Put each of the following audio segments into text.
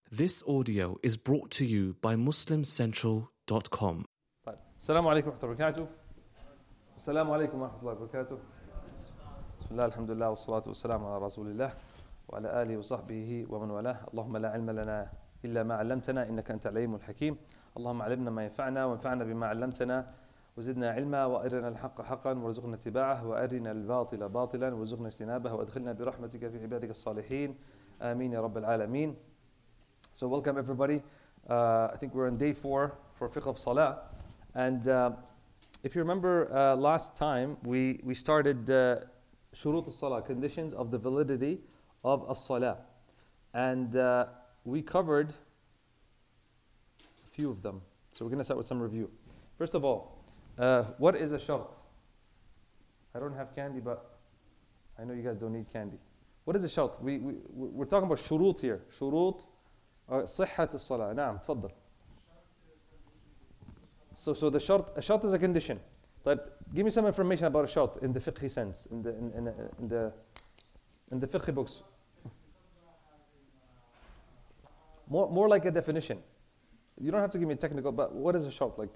This audio is brought to you by MuslimCentral.com. طيب السلام عليكم ورحمة الله وبركاته. السلام عليكم ورحمة الله وبركاته. بسم الله الحمد لله والصلاة والسلام على رسول الله وعلى آله وصحبه ومن والاه. اللهم لا علم لنا إلا ما علمتنا إنك أنت العليم الحكيم. اللهم علمنا ما ينفعنا وانفعنا بما علمتنا وزدنا علما وأرنا الحق حقا وارزقنا اتباعه وأرنا الباطل باطلا وارزقنا اجتنابه وأدخلنا برحمتك في عبادك الصالحين آمين يا رب العالمين. So welcome everybody. I think we're on day 4 for Fiqh of Salah. And if you remember last time, we started Shurut al-Salah, conditions of the validity of as-Salah. And we covered a few of them. So we're going to start with some review. First of all, what is a shart? I don't have candy, but I know you guys don't need candy. What is a shart? We're talking about shurut here. Shurut صحة الصلاة. نعم تفضل. So the shart, a shart is a condition. طيب, give me some information about a shart in the fiqh sense, in the fiqh books. More like a definition. You don't have to give me a technical, but what is a shart like?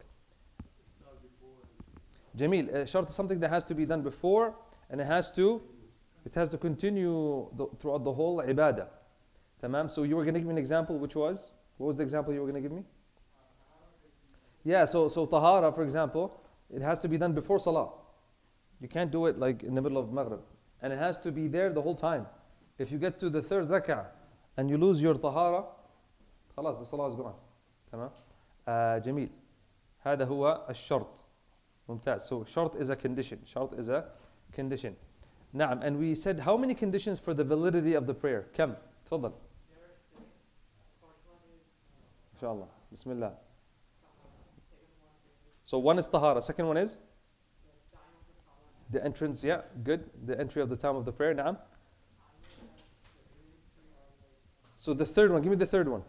Jameel, a shart is something that has to be done before, and it has to continue throughout the whole ibadah. Tamam. So you were going to give me an example, which was? What was the example you were going to give me? Yeah, so tahara, for example, it has to be done before salah. You can't do it like in the middle of maghrib. And it has to be there the whole time. If you get to the third rak'ah and you lose your tahara, خلاص, the salah is gone. تمام. جميل. هذا هو الشرط. ممتاز. So shart is a condition. Shart is a condition. نعم. And we said how many conditions for the validity of the prayer? كم؟ تفضل. Inshallah. Bismillah. So one is tahara. Second one is? The entrance, yeah, good. The entry of the time of the prayer, na'am. So the third one, give me the third one.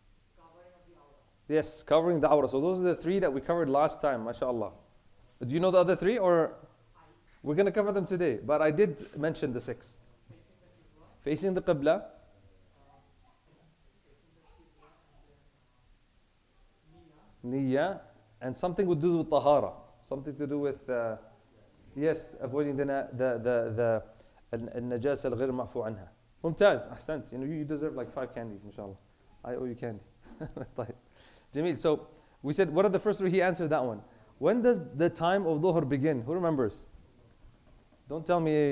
Yes, covering the awrah. So those are the 3 that we covered last time, mashallah. Do you know the other 3 or? We're going to cover them today, but I did mention the 6. Facing the qibla. Niyya, and something would do with tahara, something to do with yes, avoiding the النجاسة الغير معفو عنها. ممتاز, أحسنت. You deserve like 5 candies, inshallah. I owe you candy. طيب. Jameel, so we said, what are the first 3? He answered that one. When does the time of dhuhr begin? Who remembers? Don't tell me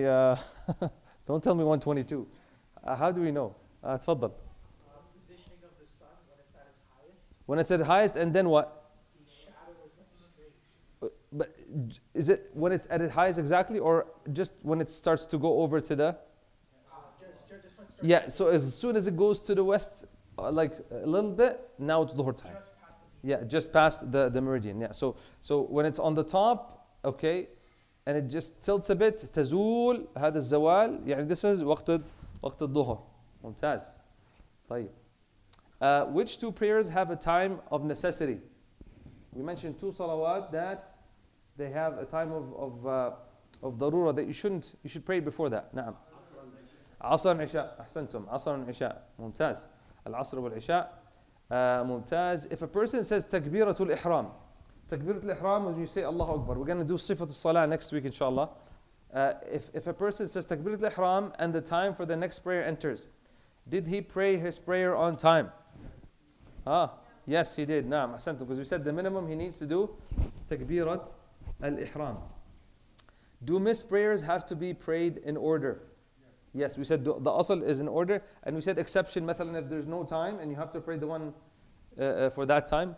122. How do we know? تفضل. When it's at highest, and then what? But is it when it's at its highest exactly, or just when it starts to go over to the? Yeah, so as soon as it goes to the west, like a little bit, now it's dhuhr time. Yeah, just past the meridian. Yeah, so when it's on the top, okay, and it just tilts a bit, تزول هذا الزوال, يعني this is وقت الظهر. ممتاز. طيب. Which 2 prayers have a time of necessity? We mentioned 2 salawat that they have a time of darura that you should pray before that. نعم. عصر عشاء. أحسنتم. عصر عشاء. ممتاز. العصر والعشاء. ممتاز. If a person says takbiratul ihram. Takbiratul ihram, when you say Allahu Akbar. We're going to do sifat al-salah next week, inshallah. If a person says takbiratul ihram and the time for the next prayer enters, did he pray his prayer on time? Yes, he did. Naam, ahsantum. Because we said the minimum he needs to do takbirat al-ihram. Do missed prayers have to be prayed in order? Yes, we said the asl is in order, and we said exception, مثلا if there's no time and you have to pray the one for that time,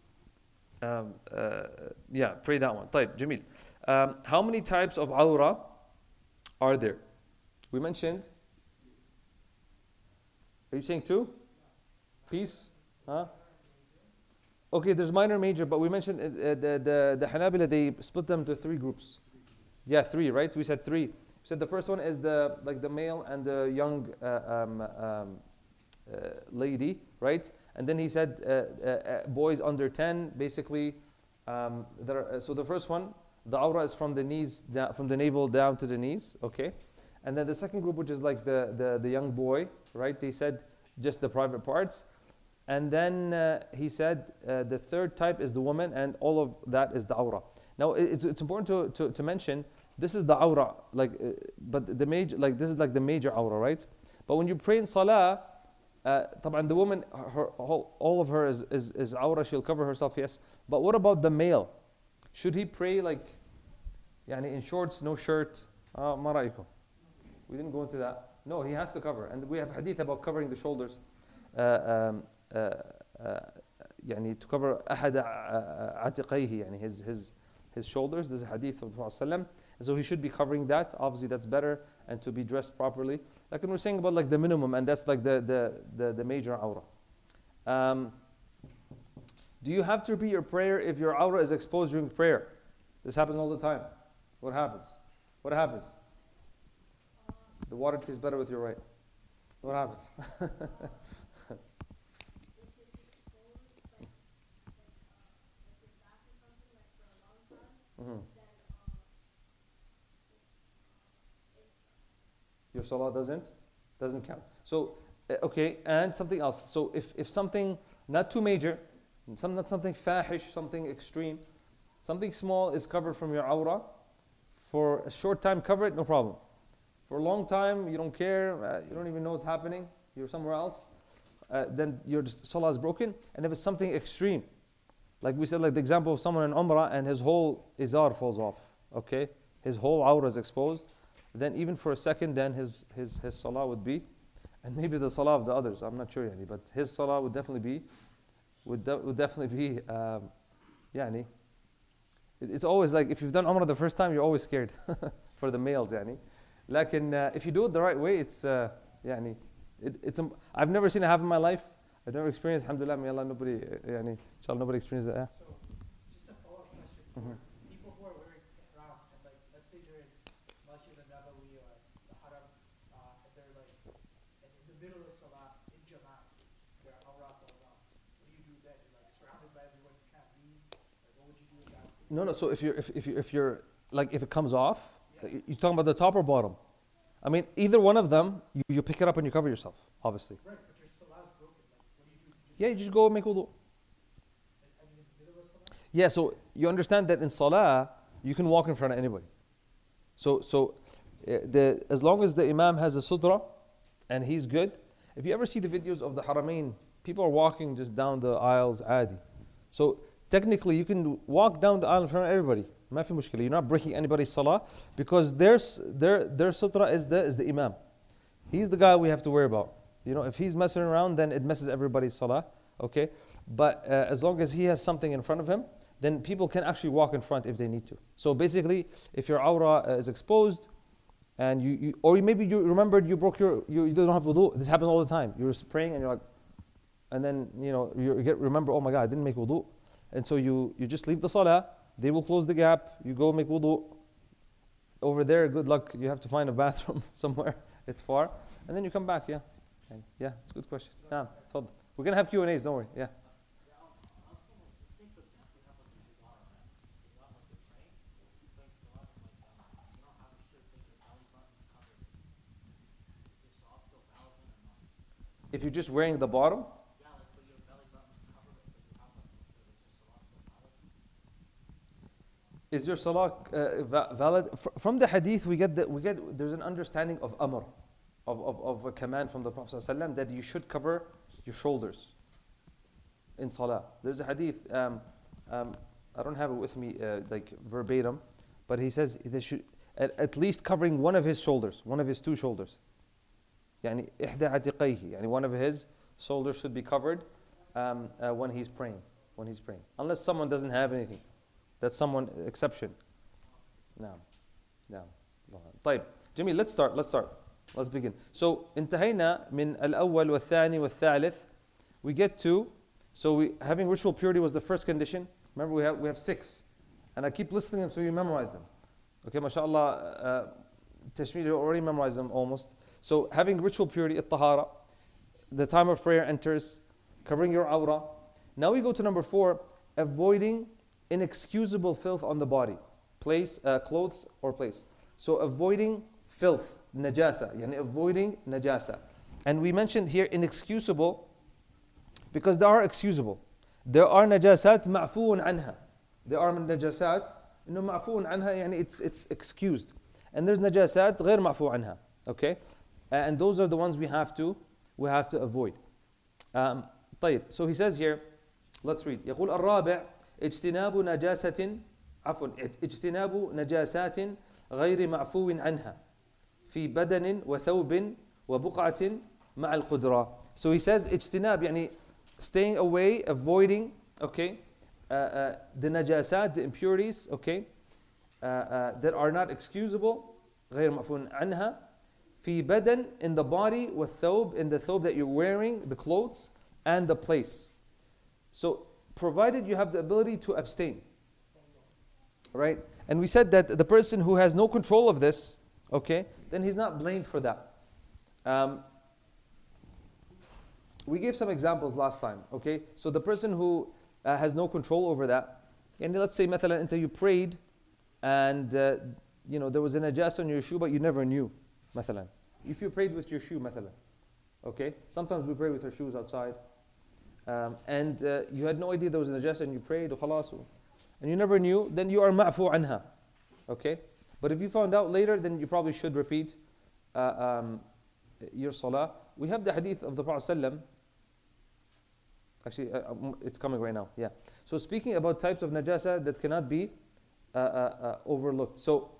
yeah, pray that one. طيب, Jameel. How many types of awrah are there? We mentioned. Are you saying 2? Peace? Okay, there's minor, major, but we mentioned the Hanabila, they split them to 3 groups. Yeah, 3, right? We said 3. We said the first one is the male and the young lady, right? And then he said boys under 10, basically. So the first one, the awrah is from the knees, from the navel down to the knees, okay? And then the second group, which is like the young boy, right? They said just the private parts. And then he said the third type is the woman, and all of that is the awrah. Now it's important to mention this is the awrah, but the major, this is like the major awrah, right? But when you pray in salah, طبعا the woman, all of her is awrah, she'll cover herself, yes. But what about the male? Should he pray يعني in shorts, no shirt? ما رأيكم? We didn't go into that. No, he has to cover. And we have hadith about covering the shoulders. يعني to cover أحد عاتقيه, يعني his shoulders. There's a hadith of the Prophet. So he should be covering that. Obviously that's better, and to be dressed properly. Like we're saying about like the minimum, and that's like the major awrah. Do you have to repeat your prayer if your awrah is exposed during prayer? This happens all the time. What happens? What happens? The water tastes better with your right. What happens? Mm-hmm. Your salah doesn't count. So okay, and something else. So if something not too major, not something fahish, something extreme, something small is covered from your awrah, for a short time cover it, no problem. For a long time, you don't care, you don't even know what's happening, you're somewhere else, then your salah is broken. And if it's something extreme, like we said, like the example of someone in Umrah and his whole izar falls off, okay? His whole awrah is exposed, then even for a second, then his salah would be, and maybe the salah of the others, I'm not sure, but his salah would definitely be, يعني, it's always like, if you've done Umrah the first time, you're always scared for the males, يعني. If you do it the right way, it's, يعني, I've never seen it happen in my life. I've never experienced, alhamdulillah, may Allah, nobody, inshallah, nobody experienced that. Yeah? So, just a follow-up question for people who are wearing ihram, and like, let's say they're in Masjid al-Nabawi or the Haram, and they're like, in the middle of Salah, in Jama'at, their awrah falls off. What do you do then? You're like surrounded by everyone, you can't leave. Like, what would you do in that situation? No. So if you're like, if it comes off, you're talking about the top or bottom? I mean, either one of them, you pick it up and you cover yourself, obviously. Right, but your salah is broken. Like, what do you do? Yeah, you just go and make wudu. Are you in the middle of Salah? Yeah, so you understand that in salah, you can walk in front of anybody. So as long as the imam has a sutra and he's good, if you ever see the videos of the Haramain, people are walking just down the aisles, adi. So technically, you can walk down the aisle in front of everybody. ما في مشكلة. You're not breaking anybody's salah, because their sutra is the imam. He's the guy we have to worry about. If he's messing around, then it messes everybody's salah. Okay, but as long as he has something in front of him, then people can actually walk in front if they need to. So basically, if your awrah is exposed, and maybe you remembered you broke you don't have wudu. This happens all the time. You're praying and you're like, and then remember, oh my God, I didn't make wudu, and so you just leave the salah. They will close the gap. You go make wudu. Over there, good luck. You have to find a bathroom somewhere. It's far, and then you come back. Yeah, it's a good question. We're gonna have Q&As. Don't worry. Yeah. If you're just wearing the bottom. Is your salah valid? From the hadith, we get there's an understanding of amr, of a command from the Prophet ﷺ that you should cover your shoulders in salah. There's a hadith, I don't have it with me like verbatim, but he says they should at least covering one of his shoulders, one of his two shoulders. يعني إحدى عاتقيه, يعني one of his shoulders should be covered when he's praying. Unless someone doesn't have anything. That's someone exception. No. طيب جميل, let's start. Let's begin. So انتهينا من الأول والثاني والثالث. We get to, having ritual purity was the first condition. Remember, we have 6, and I keep listing them so you memorize them. Okay, mashallah, Tashmir, you already memorized them almost. So having ritual purity, at-tahara, the time of prayer enters, covering your awrah. Now we go to number 4, avoiding inexcusable filth on the body, clothes or place. So avoiding filth, najasa, avoiding najasa. And we mentioned here inexcusable because they are excusable. There are najasat ma'foon anha. There are najasat, ma'foon anha, يعني it's excused. And there's najasat غير معفو عنها. Okay? And those are the ones we have to avoid. طيب, so he says here, let's read. يقول الرابع اجتناب نجاسة عفوا اجتناب نجاسات غير معفو عنها في بدن وثوب وبقعة مع القدرة. So he says اجتناب يعني staying away, avoiding, okay, the najasat, the impurities, okay, that are not excusable, غير معفو عنها في بدن, in the body, والثوب, in the thobe that you're wearing, the clothes, and the place. So provided you have the ability to abstain, right? And we said that the person who has no control of this, okay, then he's not blamed for that. We gave some examples last time, okay? So the person who has no control over that, and let's say مثلا until you prayed and there was a najasa on your shoe but you never knew, مثلا. If you prayed with your shoe, مثلا, okay? Sometimes we pray with our shoes outside. And you had no idea there was a najasa and you prayed, and you never knew, then you are ma'fu anha. Okay? But if you found out later, then you probably should repeat your salah. We have the hadith of the Prophet ﷺ. Actually, it's coming right now. Yeah. So speaking about types of najasa that cannot be overlooked. So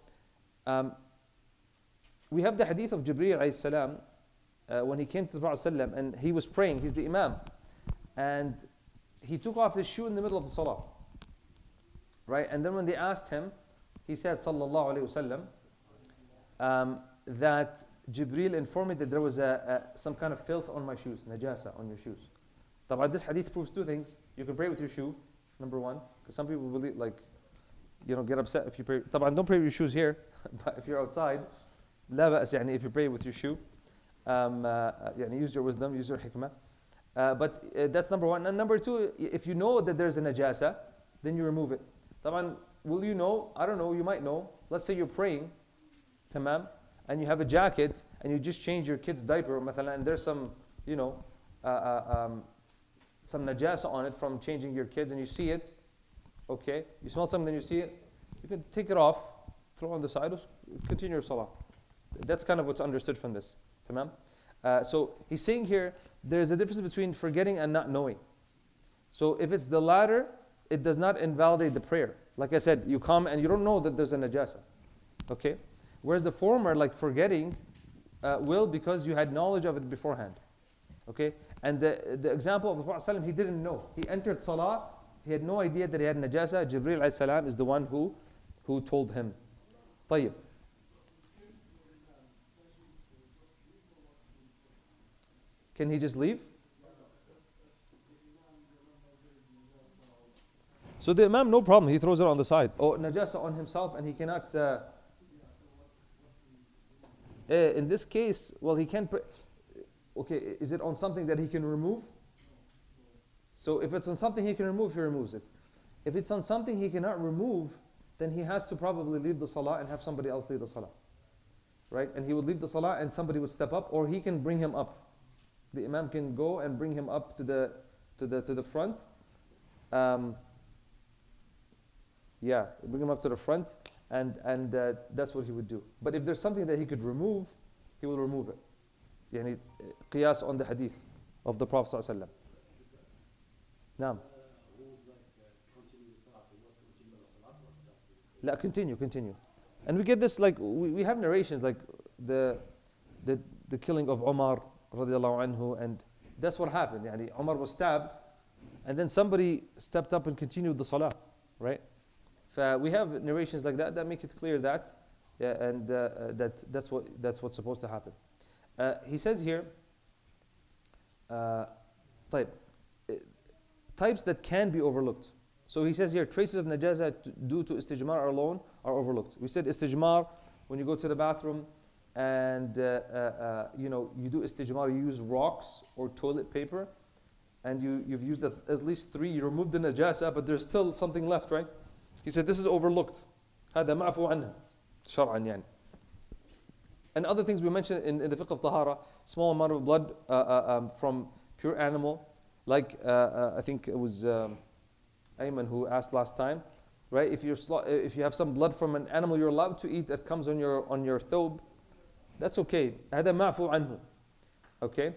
we have the hadith of Jibreel alayhi salam when he came to the Prophet ﷺ and he was praying. He's the imam. And he took off his shoe in the middle of the salah. Right? And then when they asked him, he said, sallallahu alayhi wasallam, that Jibreel informed me that there was some kind of filth on my shoes, najasa on your shoes. But this hadith proves two things. You can pray with your shoe, number one, because some people believe, get upset if you pray. Don't pray with your shoes here, but if you're outside, لا بأس, if you pray with your shoe, use your wisdom, use your hikmah. But that's number one. And number two, if you know that there's a najasa, then you remove it. Will you know? I don't know, you might know. Let's say you're praying, tamam, and you have a jacket, and you just change your kid's diaper, مثلا, and there's some, some najasa on it from changing your kids, and you see it, okay? You smell something, then you see it, you can take it off, throw it on the side, continue your salah. That's kind of what's understood from this, tamam? So he's saying here, there's a difference between forgetting and not knowing. So if it's the latter, it does not invalidate the prayer. Like I said, you come and you don't know that there's a najasa. Okay? Whereas the former, like forgetting, will because you had knowledge of it beforehand. Okay? And the example of the Prophet ﷺ, he didn't know. He entered salah, he had no idea that he had najasa. Jibreel alayhi salam is the one who told him. طيب. Can he just leave? So the imam, no problem, he throws it on the side. Or najasa on himself and he cannot... in this case, well, he can... Okay, is it on something that he can remove? So if it's on something he can remove, he removes it. If it's on something he cannot remove, then he has to probably leave the salah and have somebody else lead the salah. Right? And he would leave the salah and somebody would step up, or he can bring him up. The imam can go and bring him up to the front. Bring him up to the front, and that's what he would do. But if there's something that he could remove, he will remove it. Yani qiyas on the hadith of the Prophet sallallahu alaihi wasallam. Naam. La, continue. And we get this, like we have narrations like the killing of Umar radiallahu anhu, and that's what happened. Yani Umar was stabbed, and then somebody stepped up and continued the salah, right? So we have narrations like that make it clear that, that's what's supposed to happen. He says here, types that can be overlooked. So he says here, traces of najasa due to istijmar alone are overlooked. We said istijmar, when you go to the bathroom and you do istijmar, you use rocks or toilet paper, and you've used at least 3, you remove the najasa, but there's still something left, right? He said this is overlooked. هذا معفو عنه شرعا يعني. And other things we mentioned in the fiqh of tahara, small amount of blood from pure animal, Like I think it was Ayman who asked last time, right? If you have some blood from an animal you're allowed to eat that comes on your thawb, that's okay. هذا معفو عنه. Okay.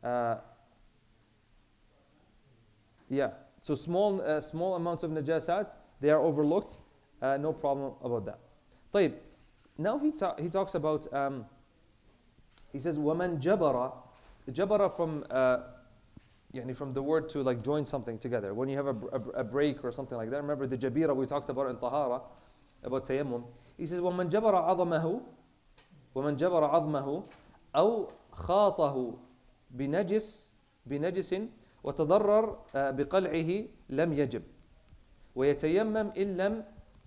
Yeah. So small amounts of najasat, they are overlooked. No problem about that. طيب. Now he talks about. He says ومن جبر. Jabara from from the word to like join something together. When you have a break or something like that. Remember the jabira we talked about in Tahara, about tayammum. He says, وَمَنْ جَبَرَ عَظْمَهُ أَوْ خَاطَهُ بنجس وتضرر بقلعه لم يجب ويتيمم إن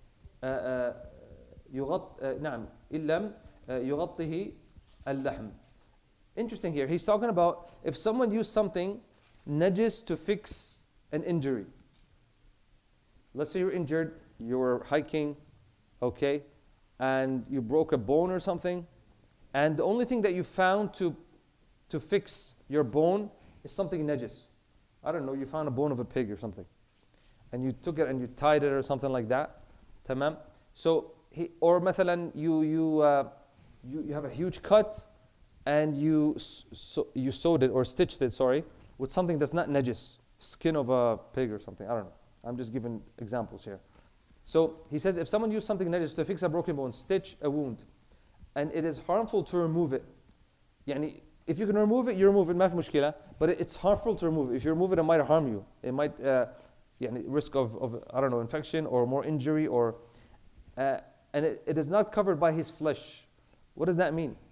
لم يغطه اللحم. Interesting here. He's talking about if someone used something najis to fix an injury. Let's say you're injured, you were hiking, okay, and you broke a bone or something, and the only thing that you found to fix your bone is something najis. I don't know, you found a bone of a pig or something, and you took it and you tied it or something like that. Tamam. So or مثلا you have a huge cut and you sewed it or stitched it, with something that's not najis, skin of a pig or something. I don't know. I'm just giving examples here. So he says if someone used something najis to fix a broken bone, stitch a wound, and it is harmful to remove it. يعني if you can remove it, you remove it, ما في مشكلة. But it's harmful to remove it. If you remove it, it might harm you. It might risk of I don't know, infection or more injury and it is not covered by his flesh. What does that mean?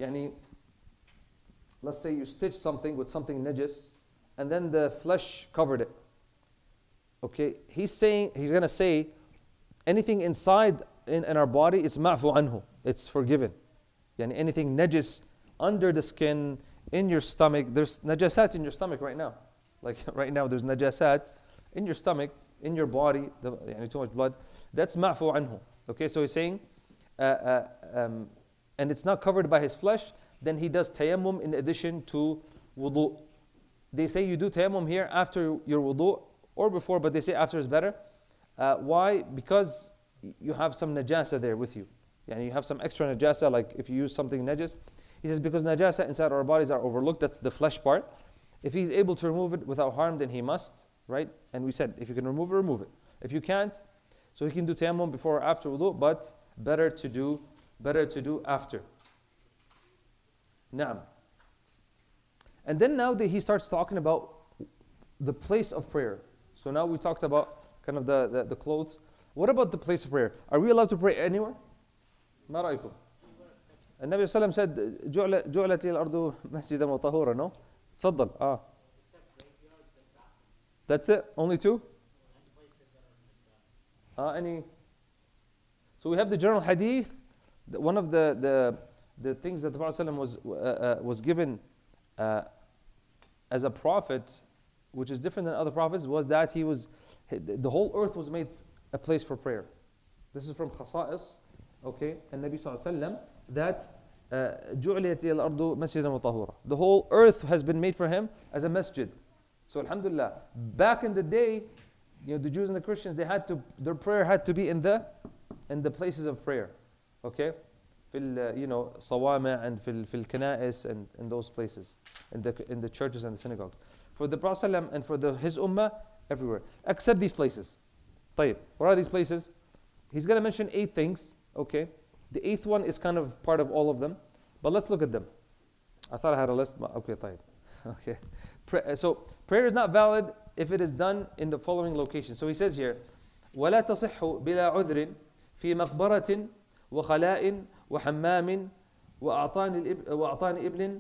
Let's say you stitch something with something najis, and then the flesh covered it. Okay, he's going to say, anything inside in our body, it's ma'fu anhu, it's forgiven. Anything najis under the skin, in your stomach, there's najasat in your stomach right now. Like right now, there's najasat in your stomach, in your body, too much blood. That's ma'fu anhu. Okay, so he's saying, and it's not covered by his flesh, then he does tayammum in addition to wudu. They say you do tayammum here after your wudu or before, but they say after is better. Why? Because you have some najasa there with you. You have some extra najasa, like if you use something najis. He says because najasa inside our bodies are overlooked, that's the flesh part. If he's able to remove it without harm, then he must, right? And we said, if you can remove it, remove it. If you can't, so he can do tayammum before or after wudu, but better to do after. Naam. And then now he starts talking about the place of prayer. So now we talked about kind of the clothes. What about the place of prayer? Are we allowed to pray anywhere? ما رأيكم? النبي صلى الله عليه وسلم said جعلت الأرض مسجدا وطهورا. No? تفضل. That's it? Only two? Any? So we have the general hadith. One of the things that the Prophet ﷺ was given as a prophet, which is different than other prophets, was that the whole earth was made a place for prayer. This is from Khasa'is, okay, and Nabi ﷺ, that جُعْلِيَتِ الْأَرْضُ مَسْجِدًا وَطَهُورًا. The whole earth has been made for him as a masjid. So alhamdulillah, back in the day, the Jews and the Christians, their prayer had to be in the places of prayer, okay? في صوامع and في الكنائس and in those places, in the churches and the synagogues. For the Prophet ﷺ and for his ummah, everywhere, except these places. طيب, what are these places? He's going to mention 8 things, okay? The 8th one is kind of part of all of them, but let's look at them. I thought I had a list, but okay, طيب. Okay. So prayer is not valid if it is done in the following locations. So he says here, وَلَا تَصِحُّ بِلَا عُذْرٍ فِي مَقْبَرَةٍ وَخَلَاءٍ وحمام وأعطان إبل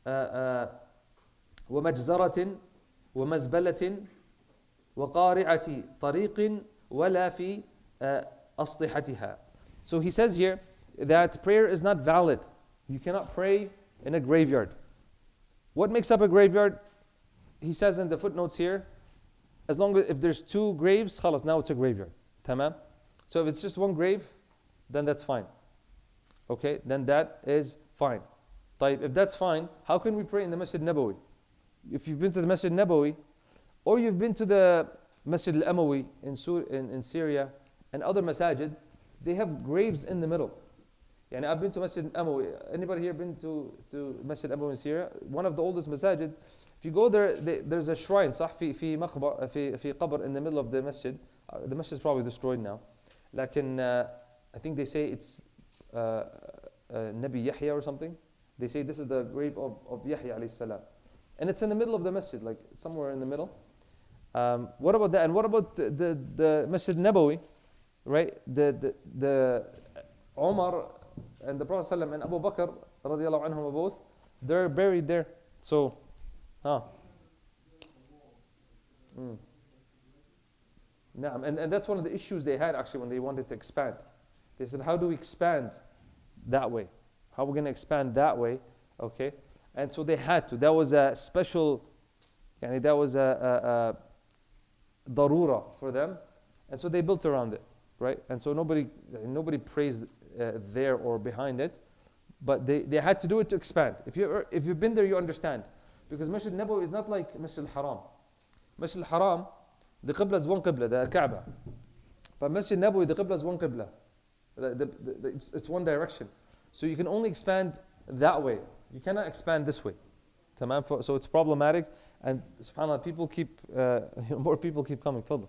ومجزرة ومزبلة وقارعة طريق ولا في أسطحتها. So he says here that prayer is not valid. You cannot pray in a graveyard. What makes up a graveyard? He says in the footnotes here, as long as if there's 2 graves, خلاص, now it's a graveyard. تمام? So if it's just 1 grave, then that's fine. Okay, then that is fine. If that's fine, how can we pray in the Masjid Nabawi? If you've been to the Masjid Nabawi, Or you've been to the Masjid al-Amawi in Syria and other masajid, they have graves in the middle. Yani I've been to Masjid al-Amawi. Anybody here been to Masjid al-Amawi in Syria? One of the oldest masajid. If you go there, there's a shrine, صح? في مقبر في قبر in the middle of the masjid. The masjid is probably destroyed now. Lakin, I think they say it's Nabi Yahya or something. They say this is the grave of Yahya alayhi salam. And it's in the middle of the masjid, like somewhere in the middle. What about that? And what about the Masjid Nabawi, right? The Umar and the Prophet ﷺ and Abu Bakr radiallahu anhum both, they're buried there. So, and that's one of the issues they had actually when they wanted to expand. They said, how do we expand that way? How are we going to expand that way? Okay. And so they had to. That was a special, that was a darura for them. And so they built around it, right? And so nobody prays there or behind it. But they had to do it to expand. If you've been there, you understand. Because Masjid Nabawi is not like Masjid al-Haram. Masjid al-Haram, the Qibla is one Qibla, the Kaaba. But Masjid Nabawi, the Qibla is one Qibla. It's one direction. So you can only expand that way. You cannot expand this way. So it's problematic. And subhanAllah, more people keep coming. Fadl.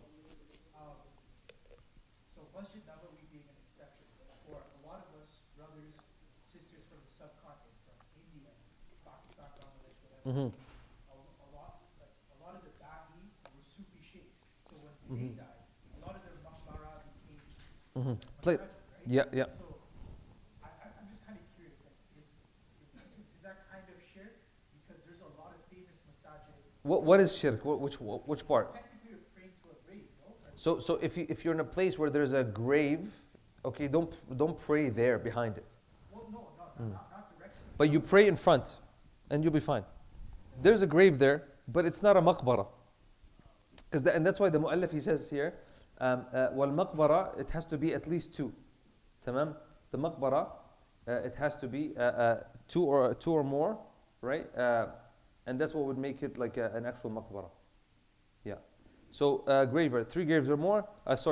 So Masjid Nabawi being an exception, for a lot of us, brothers, sisters from the subcontinent, from India, Pakistan, Bangladesh, whatever, a lot of the Da'i were Sufi sheikhs. So when they died, a lot of their maqbara became masajid, right? Yeah. So I'm just kind of curious, like, is that kind of shirk? Because there's a lot of famous masajid. What is shirk? Which part? Technically, you're praying to a grave, no? So if you're in a place where there's a grave, okay, don't pray there behind it. Well, no, not directly. But you pray in front, and you'll be fine. There's a grave there, but it's not a maqbara. And that's why the mu'allaf, he says here, wal maqbara, it has to be at least two. Tamam? The maqbara, it has to be two or more, right? And that's what would make it like an actual maqbara. Yeah. So grave, three graves or more.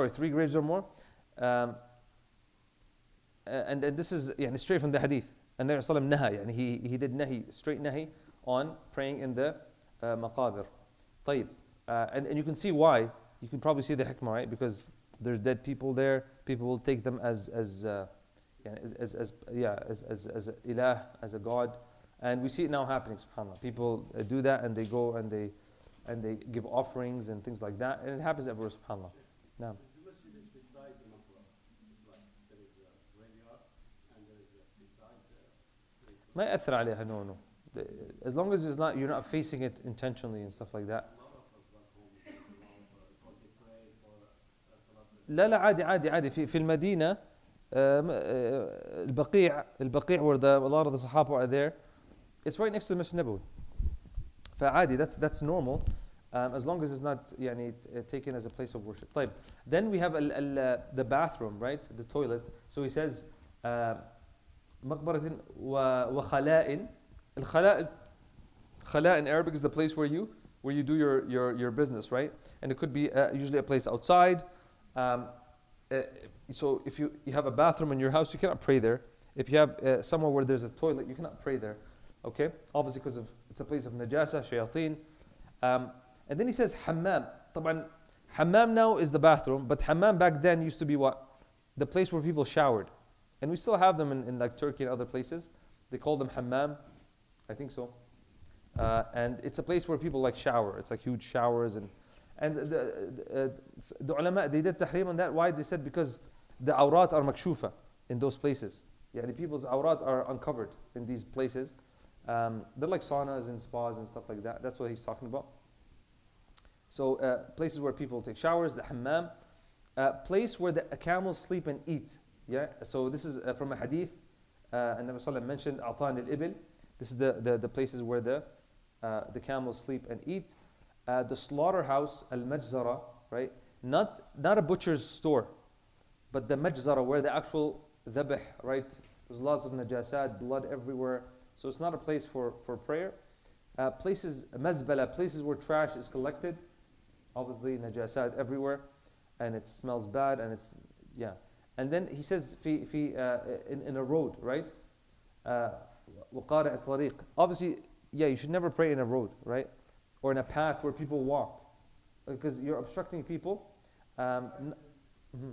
And this is straight from the hadith. And Nabi Sallallahu Alaihi Wasallam he did nahi, straight nahi on praying in the maqabir. طيب. And you can see why. You can probably see the hikmah, right? Because there's dead people there. People will take them as ilah, as a god. And we see it now happening, subhanAllah. People do that and they go and they give offerings and things like that. And it happens everywhere, subhanAllah. Now. The masjid is beside the maqbara. It's like there is a graveyard and there is beside ما يأثر عليها, no. As long as you're not facing it intentionally and stuff like that. a lot of us back home there's a lot of because they pray for salat. لا عادي في المدينة البقيع where a lot of the Sahaba are there, it's right next to the Masjid Nabawi. فعادي, that's normal, as long as it's not taken as a place of worship. طيب. Then we have the bathroom, right? The toilet. So he says مقبرة وخلاء. Khala in Arabic is the place where you do your business, right? And it could be usually a place outside. So if you have a bathroom in your house, you cannot pray there. If you have somewhere where there's a toilet, you cannot pray there. Okay? Obviously because it's a place of najasa, shayateen. And then he says hammam. طبعا hammam now is the bathroom, but hammam back then used to be what? The place where people showered. And we still have them in like Turkey and other places. They call them hammam. I think so. And it's a place where people like shower. It's like huge showers. And the ulama, they did tahrim on that. Why? They said because the awrat are makshufa in those places. People's awrat are uncovered in these places. They're like saunas and spas and stuff like that. That's what he's talking about. So places where people take showers, the hammam. Place where the camels sleep and eat. So this is from a hadith. And Nabi Sallallahu Alaihi Wasallam mentioned A'tan al-Ibil. This is the places where the camels sleep and eat. The slaughterhouse, al-Majzara, right? Not a butcher's store, but the Majzara where the actual dhabh, right? There's lots of najasat, blood everywhere. So it's not a place for prayer. Places, mazbala, places where trash is collected. obviously najasat everywhere, and it smells bad, and it's, yeah. And then he says, in a road, right? وقارع الطريق. Obviously, yeah, you should never pray in a road, right? Or in a path where people walk, because you're obstructing people. Mhm.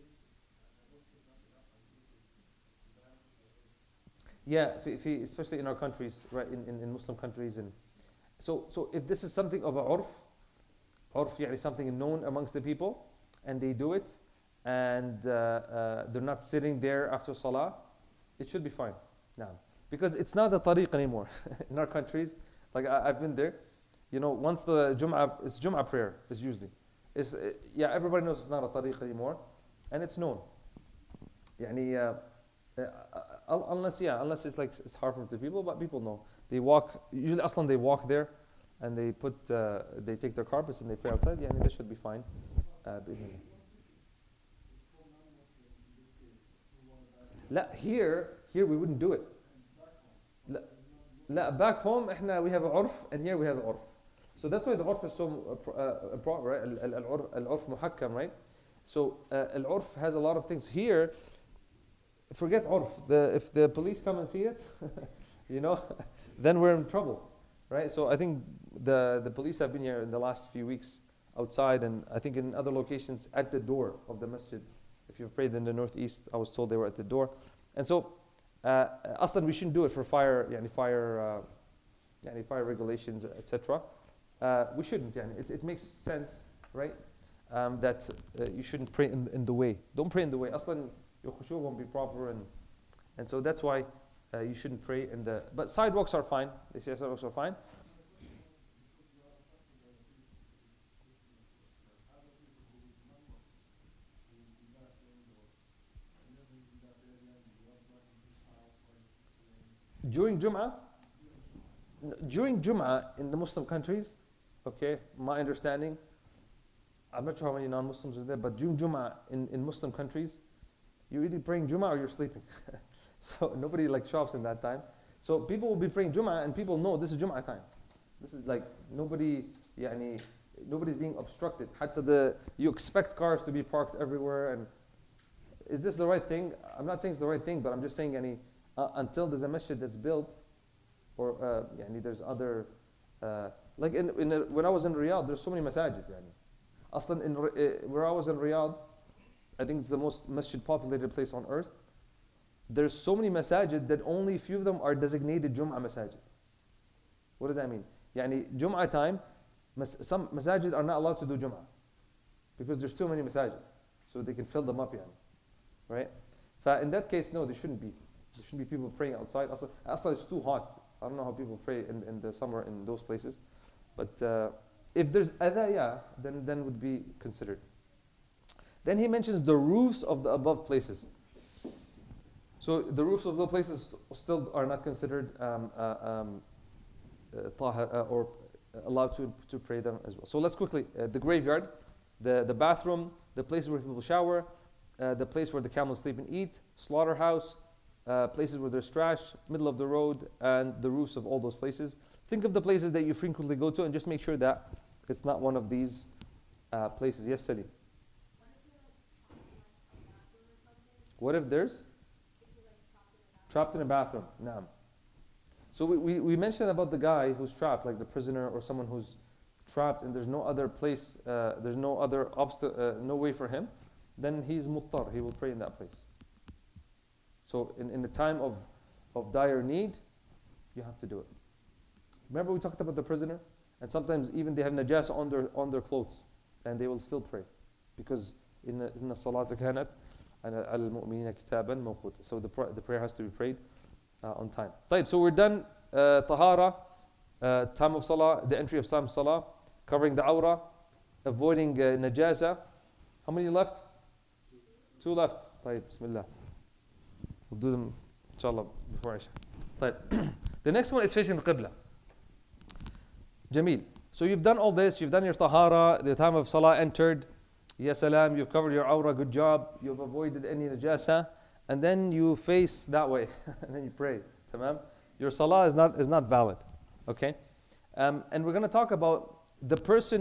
Yeah, especially in our countries, right? In Muslim countries, and so if this is something of a urf, يعني something known amongst the people, and they do it, and they're not sitting there after salah, it should be fine. Now, because it's not a tariq anymore in our countries. Like I've been there, once the Jum'ah, it's Jum'ah prayer, it's usually. Yeah, everybody knows it's not a tariq anymore, and it's known. يعني, unless it's like it's hard for people, but people know. They walk, usually Aslan they walk there, and they take their carpets and they pray outside. Yeah, that should be fine. Here we wouldn't do it. Back home we have a urf, and here we have a urf. So that's why the urf is so important, right? Al-urf muhakkam, right? So al-urf has a lot of things. Here, forget urf. If the police come and see it, then we're in trouble, right? So I think the police have been here in the last few weeks outside, and I think in other locations at the door of the masjid. If you've prayed in the northeast, I was told they were at the door. And so, aslan we shouldn't do it for fire regulations, etc. We shouldn't. It makes sense, right? That you shouldn't pray in the way. Don't pray in the way. Aslan your khushu won't be proper, and so that's why you shouldn't pray in the. But sidewalks are fine. They say sidewalks are fine. During Jum'ah in the Muslim countries, okay, my understanding, I'm not sure how many non-Muslims are there, but during Jum'ah in Muslim countries, you're either praying Jum'ah or you're sleeping. So nobody shops in that time. So people will be praying Jum'ah, and people know this is Jum'ah time. This is nobody's being obstructed. You expect cars to be parked everywhere, and is this the right thing? I'm not saying it's the right thing, but I'm just saying until there's a masjid that's built, or there's other, when I was in Riyadh, there's so many masajid. Where I was in Riyadh, I think it's the most masjid populated place on earth. There's so many masajid that only a few of them are designated Jum'ah masajid. What does that mean? Jum'ah time, some masajid are not allowed to do Jum'ah because there's too many masajid, so they can fill them up, right? In that case, no, there shouldn't be. There shouldn't be people praying outside. Aslan it's too hot. I don't know how people pray in the summer in those places. But if there's adha, then would be considered. Then he mentions the roofs of the above places. So the roofs of the places still are not considered or allowed to pray them as well. So let's quickly, the graveyard, the bathroom, the places where people shower, the place where the camels sleep and eat, slaughterhouse, places where there's trash, middle of the road, and the roofs of all those places. Think of the places that you frequently go to and just make sure that it's not one of these places. Yes, Salim? What if there's? Trapped in a bathroom. Naam. So we mentioned about the guy who's trapped, like the prisoner or someone who's trapped and there's no other place, there's no other no way for him, then he's muttar, he will pray in that place. So in the time of dire need, you have to do it. Remember we talked about the prisoner? And sometimes even they have najasa on their clothes, and they will still pray. Because in the salata kanat al-mu'minina kitaban mawqut. So the prayer has to be prayed on time. طيب, so we're done. Tahara, time of salah, the entry of time of salah, covering the awrah, avoiding najasa. How many left? 2 left. طيب, bismillah. We'll do them, inshallah, before Isha. طيب. The next one is facing the Qibla. Jameel. So you've done all this, you've done your tahara, the time of salah entered, ya salam, you've covered your awrah, good job, you've avoided any najasa, and then you face that way, and then you pray. Tamam? Your salah is not valid. Okay? And we're going to talk about the person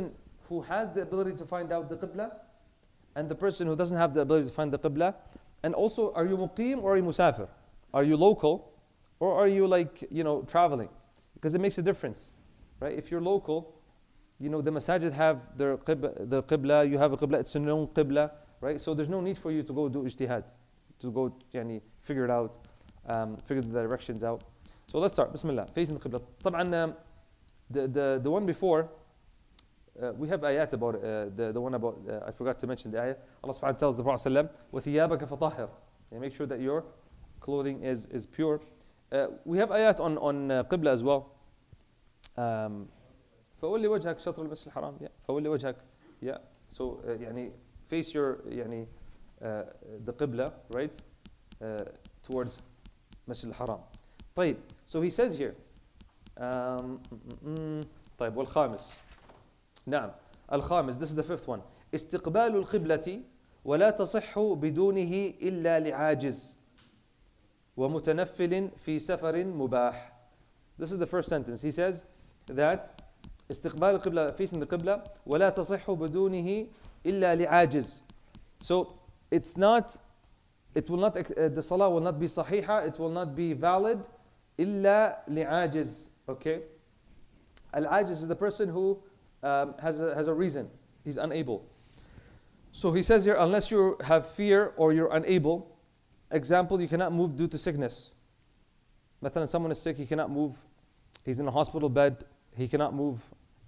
who has the ability to find out the Qibla and the person who doesn't have the ability to find the Qibla? And also, are you muqim or are you musafir? Are you local or are you like, traveling? Because it makes a difference, right? If you're local, the masajid have the Qibla, you have a Qibla, it's a known Qibla, right? So there's no need for you to go do ijtihad, to go figure it out, figure the directions out. So let's start. Bismillah. Facing the Qibla. طبعا the one before, we have ayat about the one about, I forgot to mention the ayat. Allah subhanahu wa ta'ala tells the Prophet sallam, وَثِيَابَكَ فَطَهِّرْ. Make sure that your clothing is pure. We have ayat on Qibla as well. فَوَلِّ وَجْهَكَ شَطْرَ الْمَسْجِدِ الْحَرَامِ. فَوَلِّ وَجْهَكَ. So face your the Qibla, right? Towards Masjid al-Haram. طيب. So he says here. طيب والخامس. نعم. الخامس. This is the fifth one. استقبال القبلة ولا تصح بدونه إلا لعاجز ومتنفل في سفر مباح. This is the first sentence. He says that استقبال القبلة, facing the Qibla, ولا تصح بدونه إلا لعاجز. So it will not, the salah will not be sahiha, it will not be valid إلا لعاجز. Okay? Al-ajiz is the person who has a reason. He's unable. So he says here, unless you have fear or you're unable. Example, you cannot move due to sickness. مثلا, someone is sick, he cannot move. He's in a hospital bed, he cannot move.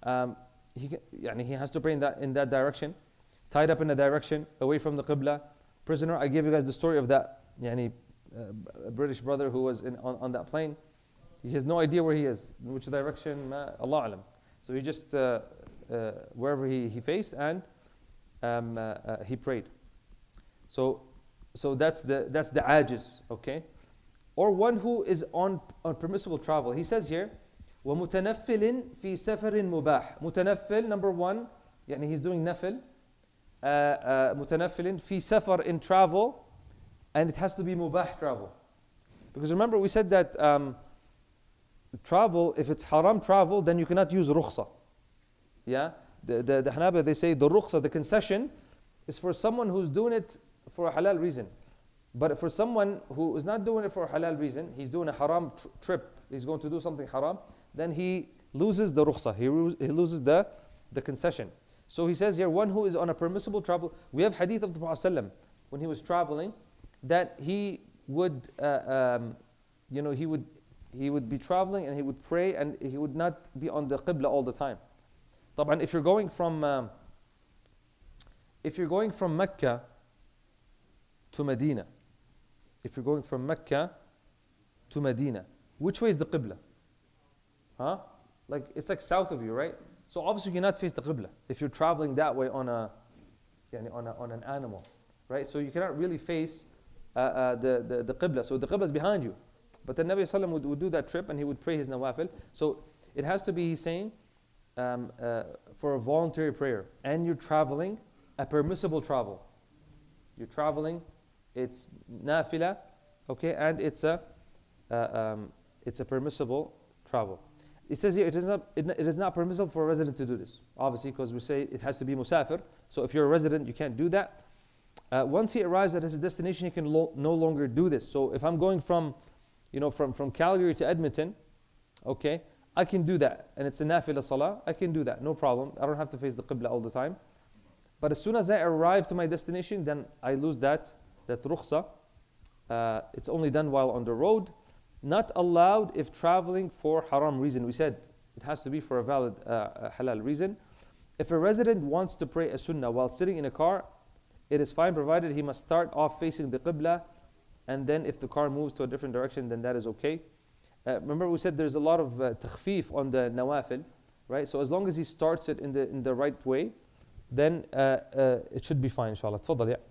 He has to pray in that direction, tied up in a direction, away from the Qibla. Prisoner, I gave you guys the story of that a British brother who was on that plane. He has no idea where he is, in which direction, Allah alam. So he just, wherever he faced, and he prayed. So that's the ajiz, okay? Or one who is on permissible travel. He says here, وَمُتَنَفِّلٍ فِي سَفَرٍ مُبَاحٍ. Mutanaffil, number one, he's doing nafil. متنفل في سفر, in travel, and it has to be mubah travel. Because remember we said that travel, if it's haram travel, then you cannot use rukhsa. The Hanabila, they say the rukhsa, the concession, is for someone who's doing it for a halal reason. But for someone who is not doing it for a halal reason, he's doing a haram trip, he's going to do something haram, then he loses the rukhsa, he loses the concession. So he says here, one who is on a permissible travel. We have hadith of the Prophet ﷺ when he was traveling, that he would, he would be traveling and he would pray and he would not be on the Qibla all the time. طبعا, if you're going from Mecca to Medina, which way is the Qibla? It's like south of you, right? So obviously you cannot face the Qibla if you're traveling that way on an animal, right? So you cannot really face the Qibla. So the Qibla is behind you. But the Nabi Sallallahu Alaihi Wasallam would do that trip and he would pray his nawafil. So it has to be, he's saying, for a voluntary prayer. And you're traveling, a permissible travel. You're traveling, it's nafila, okay, and it's a permissible travel. It says here, it is not permissible for a resident to do this. Obviously, because we say it has to be musafir. So if you're a resident, you can't do that. Once he arrives at his destination, he can no longer do this. So if I'm going from Calgary to Edmonton, okay, I can do that. And it's a nafila salah, I can do that, no problem. I don't have to face the Qibla all the time. But as soon as I arrive to my destination, then I lose that rukhsa. It's only done while on the road. Not allowed if traveling for haram reason. We said it has to be for a valid halal reason. If a resident wants to pray a sunnah while sitting in a car, it is fine, provided he must start off facing the Qibla, and then if the car moves to a different direction, then that is okay. Remember we said there's a lot of takhfif on the nawafil, right? So as long as he starts it in the right way, then it should be fine, inshallah. تفضل, yeah.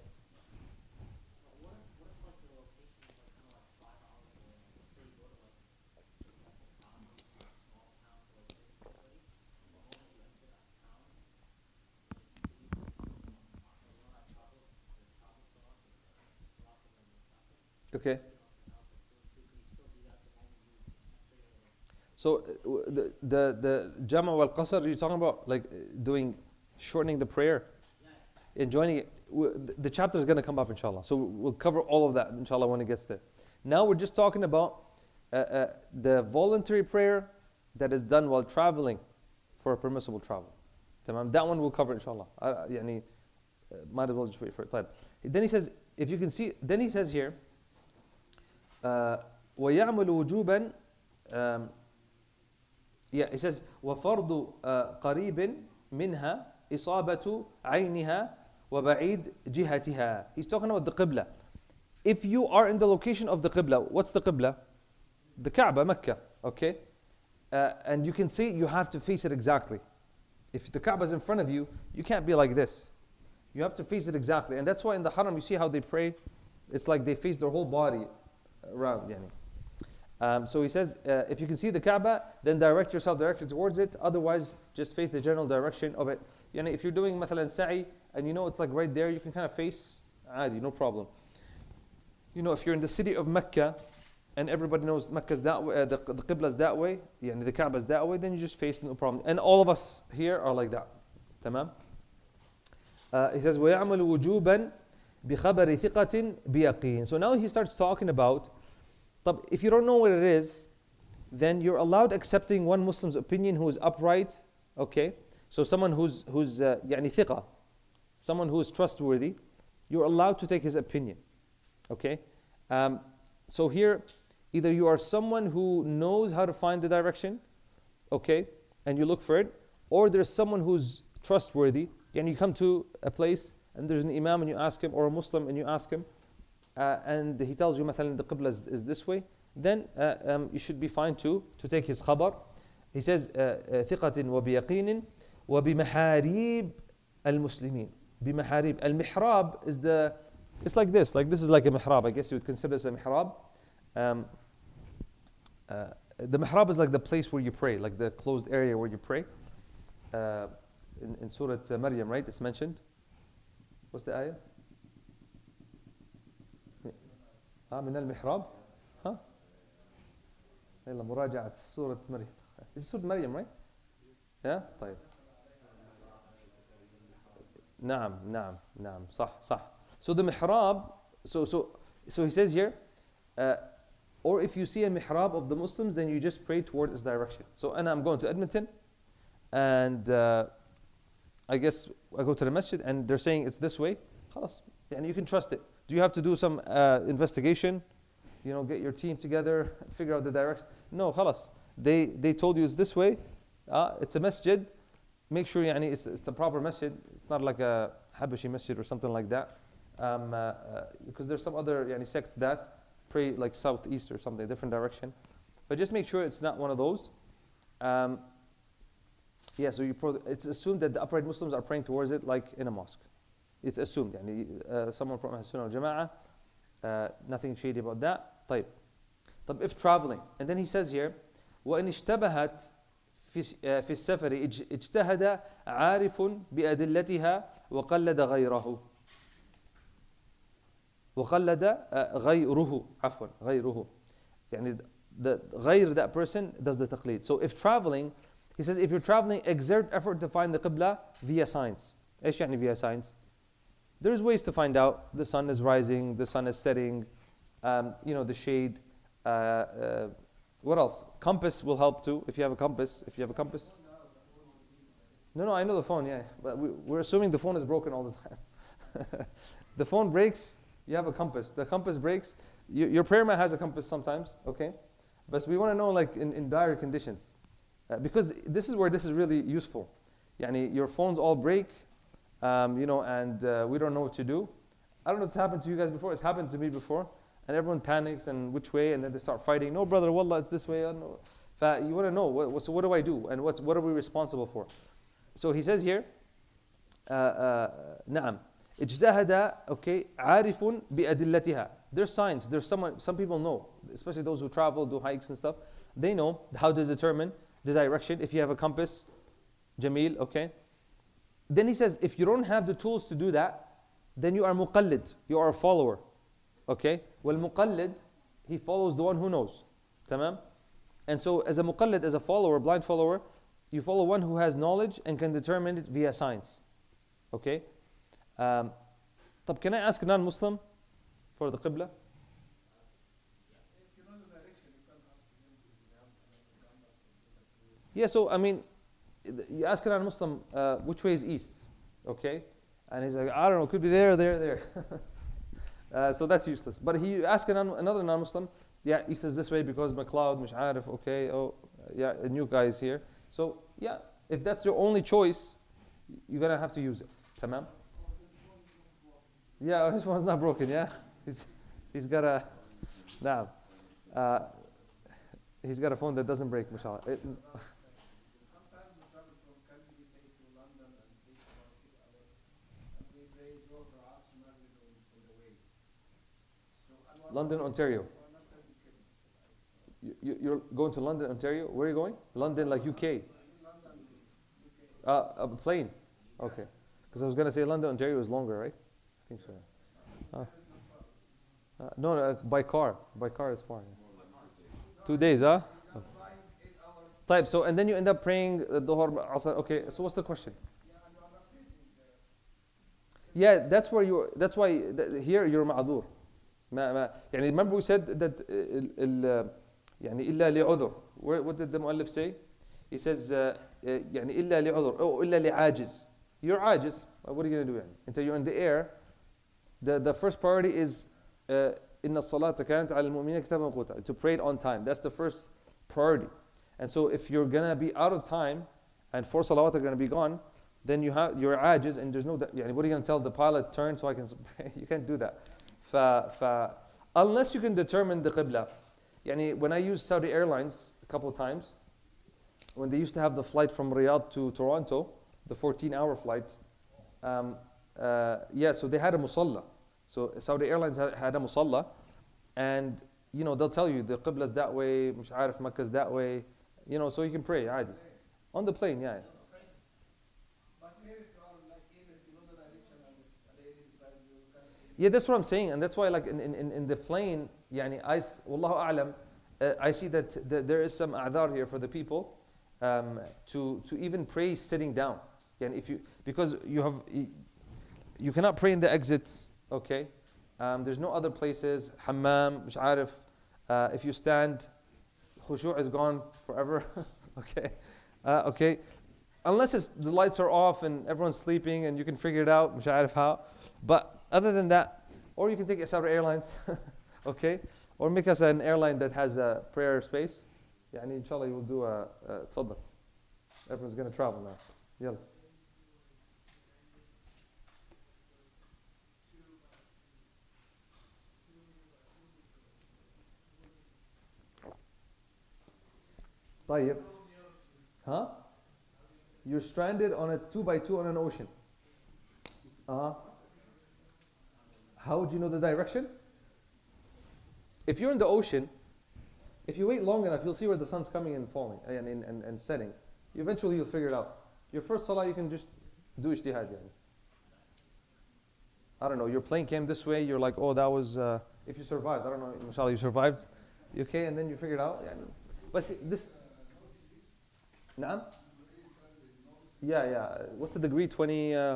Okay. So the Jama wal Qasr, you're talking about like doing shortening the prayer, enjoining it. The chapter is going to come up, inshallah. So we'll cover all of that, inshallah, when it gets there. Now we're just talking about the voluntary prayer that is done while traveling for a permissible travel. Tamam? That one we'll cover, inshallah. Might as well just wait for it. Then he says, if you can see, then he says here, وَيَعْمَلُ وُجُوبًا he says, وَفَرْضُ قَرِيبٍ مِنْهَا إِصَابَةُ عَيْنِهَا وَبَعِيدْ جِهَتِهَا. He's talking about the Qibla. If you are in the location of the Qibla, what's the Qibla? The Kaaba, Mecca, okay? And you can see you have to face it exactly. If the Kaaba is in front of you, you can't be like this. You have to face it exactly. And that's why in the Haram, you see how they pray? It's like they face their whole body around. So he says, if you can see the Kaaba, then direct yourself directly towards it. Otherwise, just face the general direction of it. If you're doing مثلا sa'i, and you know it's like right there, you can kind of face, عادي, no problem. If you're in the city of Mecca, and everybody knows Mecca's that way, the Qibla's that way, the Kaaba's that way, then you just face, no problem. And all of us here are like that. Tamam? He says, وَيَعْمَلُ وُجُوبًا بِخَبَرِ ثِقَةٍ بِيَقِينٍ. So now he starts talking about, if you don't know what it is, then you're allowed accepting one Muslim's opinion who is upright, okay? So someone who's ثقة, someone who is trustworthy, you're allowed to take his opinion, okay? So here, either you are someone who knows how to find the direction, okay, and you look for it, or there's someone who's trustworthy, and you come to a place and there's an imam and you ask him, or a Muslim and you ask him, and he tells you, مثلا, the Qibla is this way, then you should be fine to take his khabar. He says, ثقة وبيقين وبمحاريب المسلمين. بمحاريب. Al-mihrab is it's like this is like a mihrab. I guess you would consider this a mihrab. The mihrab is like the place where you pray, like the closed area where you pray. In Surah Maryam, right? It's mentioned. What's the ayah? من المحراب. ها؟ يلا مراجعة سورة مريم. It's Surah Maryam, right? Yeah? طيب. نعم صح. So the mihrab, so he says here, or if you see a mihrab of the Muslims, then you just pray toward its direction. So I'm going to Edmonton, and I guess I go to the masjid, and they're saying it's this way. خلاص, and you can trust it. Do you have to do some investigation? Get your team together, figure out the direction? No, خلاص. They told you it's this way. It's a masjid. Make sure it's the proper masjid. It's not like a Habashi masjid or something like that. Because there's some other sects that pray like southeast or something, different direction. But just make sure it's not one of those. So it's assumed that the upright Muslims are praying towards it like in a mosque. It's assumed. Someone from Ahl Sunnah al Jama'ah, nothing shady about that. طيب, if traveling, and then he says here, وَإِنِ اشْتَبَهَتْ في السفر اجتهد عارف بأدلتها وقلد غيره. وقلد غيره عفوا غيره. The غير, that person does the taqleed. So if traveling, he says, if you're traveling, exert effort to find the qibla via signs. ايش يعني via signs? There's ways to find out. The sun is rising, the sun is setting, the shade. What else? Compass will help too, if you have a compass. No, I know the phone, yeah. But we're assuming the phone is broken all the time. The phone breaks, you have a compass. The compass breaks, your prayer mat has a compass sometimes, okay? But we want to know like in dire conditions. Because this is where this is really useful. Your phones all break, and we don't know what to do. I don't know if it's happened to you guys before. It's happened to me before. And everyone panics and which way, and then they start fighting. No, brother, wallah, it's this way. You want to know, so what do I do? And what are we responsible for? So he says here, نعم اجتهد, okay, عارف بأدلتها. There's signs. Some people know, especially those who travel, do hikes and stuff. They know how to determine the direction. If you have a compass, Jamil, okay. Then he says, if you don't have the tools to do that, then you are muqallid. You are a follower. Okay? Well, muqallid, he follows the one who knows. Tamam? And so as a muqallid, as a follower, blind follower, you follow one who has knowledge and can determine it via signs. Okay. طب can I ask a non-Muslim for the Qibla? Yeah, so I mean, you ask a non-Muslim, which way is east? Okay? And he's like, I don't know, could be there, there. So that's useless. But he ask another non-Muslim, yeah, east is this way because McLeod, مش عارف, okay, oh, yeah, a new guy is here. So, yeah, if that's your only choice, you're going to have to use it. Tamam? Yeah, his phone's not broken, yeah? He's got a, nah, he's got a phone that doesn't break, mashallah. Sometimes we travel from country, say to London, and it takes about 2 hours. And we raise over us on the way. So, London, Ontario. You're going to London, Ontario? Where are you going? London, like UK? A plane. Okay. Because I was going to say London, Ontario is longer, right? I think so. No, by car. By car is far. Yeah. 2 days, huh? Type. So, and then you end up praying Dhuhr, Asr. Okay, so what's the question? Yeah, that's why here you're ma'adhur. يعني remember we said that يعني إلا لعذر. What did the muallif say? He says يعني إلا لعذر أو إلا لعاجز. You're عاجز. What are you going to do يعني? Until you're in the air. The first priority is إن الصلاة كانت على المؤمنين كتابا موقوتا. To pray it on time. That's the first priority. And so if you're going to be out of time and 4 salawat are going to be gone, then you're عاجز and there's no يعني what are you going to tell the pilot turn so I can pray? You can't do that. Unless you can determine the qibla. يعني when I used Saudi Airlines a couple of times, when they used to have the flight from Riyadh to Toronto, the 14-hour flight, so they had a musalla. So Saudi Airlines had a musalla, and they'll tell you the qibla is that way, مش عارف Makkah is that way, so you can pray عادي. On the plane, yeah. Yeah, that's what I'm saying, and that's why, like in the plane, يعني wallahu a'lam, I see that there is some a'dhar here for the people to even pray sitting down. يعني because you cannot pray in the exits, okay? There's no other places, hammam, مش عارف. If you stand, khushu' is gone forever, okay? Okay, unless the lights are off and everyone's sleeping and you can figure it out, مش عارف how, but other than that, or you can take Saudi Airlines, okay? Or make us an airline that has a prayer space. يعني inshallah you will do a تفضل. Everyone's going to travel now. يلا. طيب. Huh? You're stranded on a 2x2 on an ocean. How would you know the direction? If you're in the ocean, if you wait long enough, you'll see where the sun's coming and falling and setting. Eventually, you'll figure it out. Your first salah, you can just do ijtihad. I don't know, your plane came this way, you're like, oh, that was, if you survived, I don't know, inshallah, you survived. Okay, and then you figure it out. But see, this, نعم? Yeah. What's the degree? 25.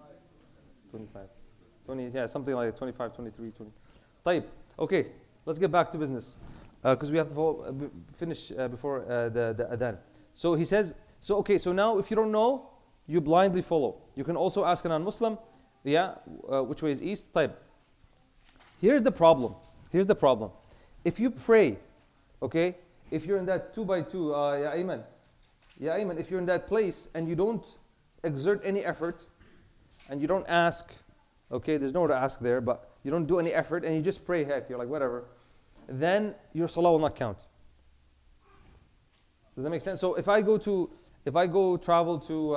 20, yeah, something like 25, 23, 20. طيب, okay, let's get back to business. Because we have to finish before the adhan. So he says, so now if you don't know, you blindly follow. You can also ask a non-Muslim, which way is east? طيب. Here's the problem. If you pray, okay, if you're in that 2x2, Ya Ayman, if you're in that place and you don't exert any effort and you don't ask, okay, there's nowhere to ask there, but you don't do any effort and you just pray, heck, you're like, whatever, then your salah will not count. Does that make sense? So if I go travel to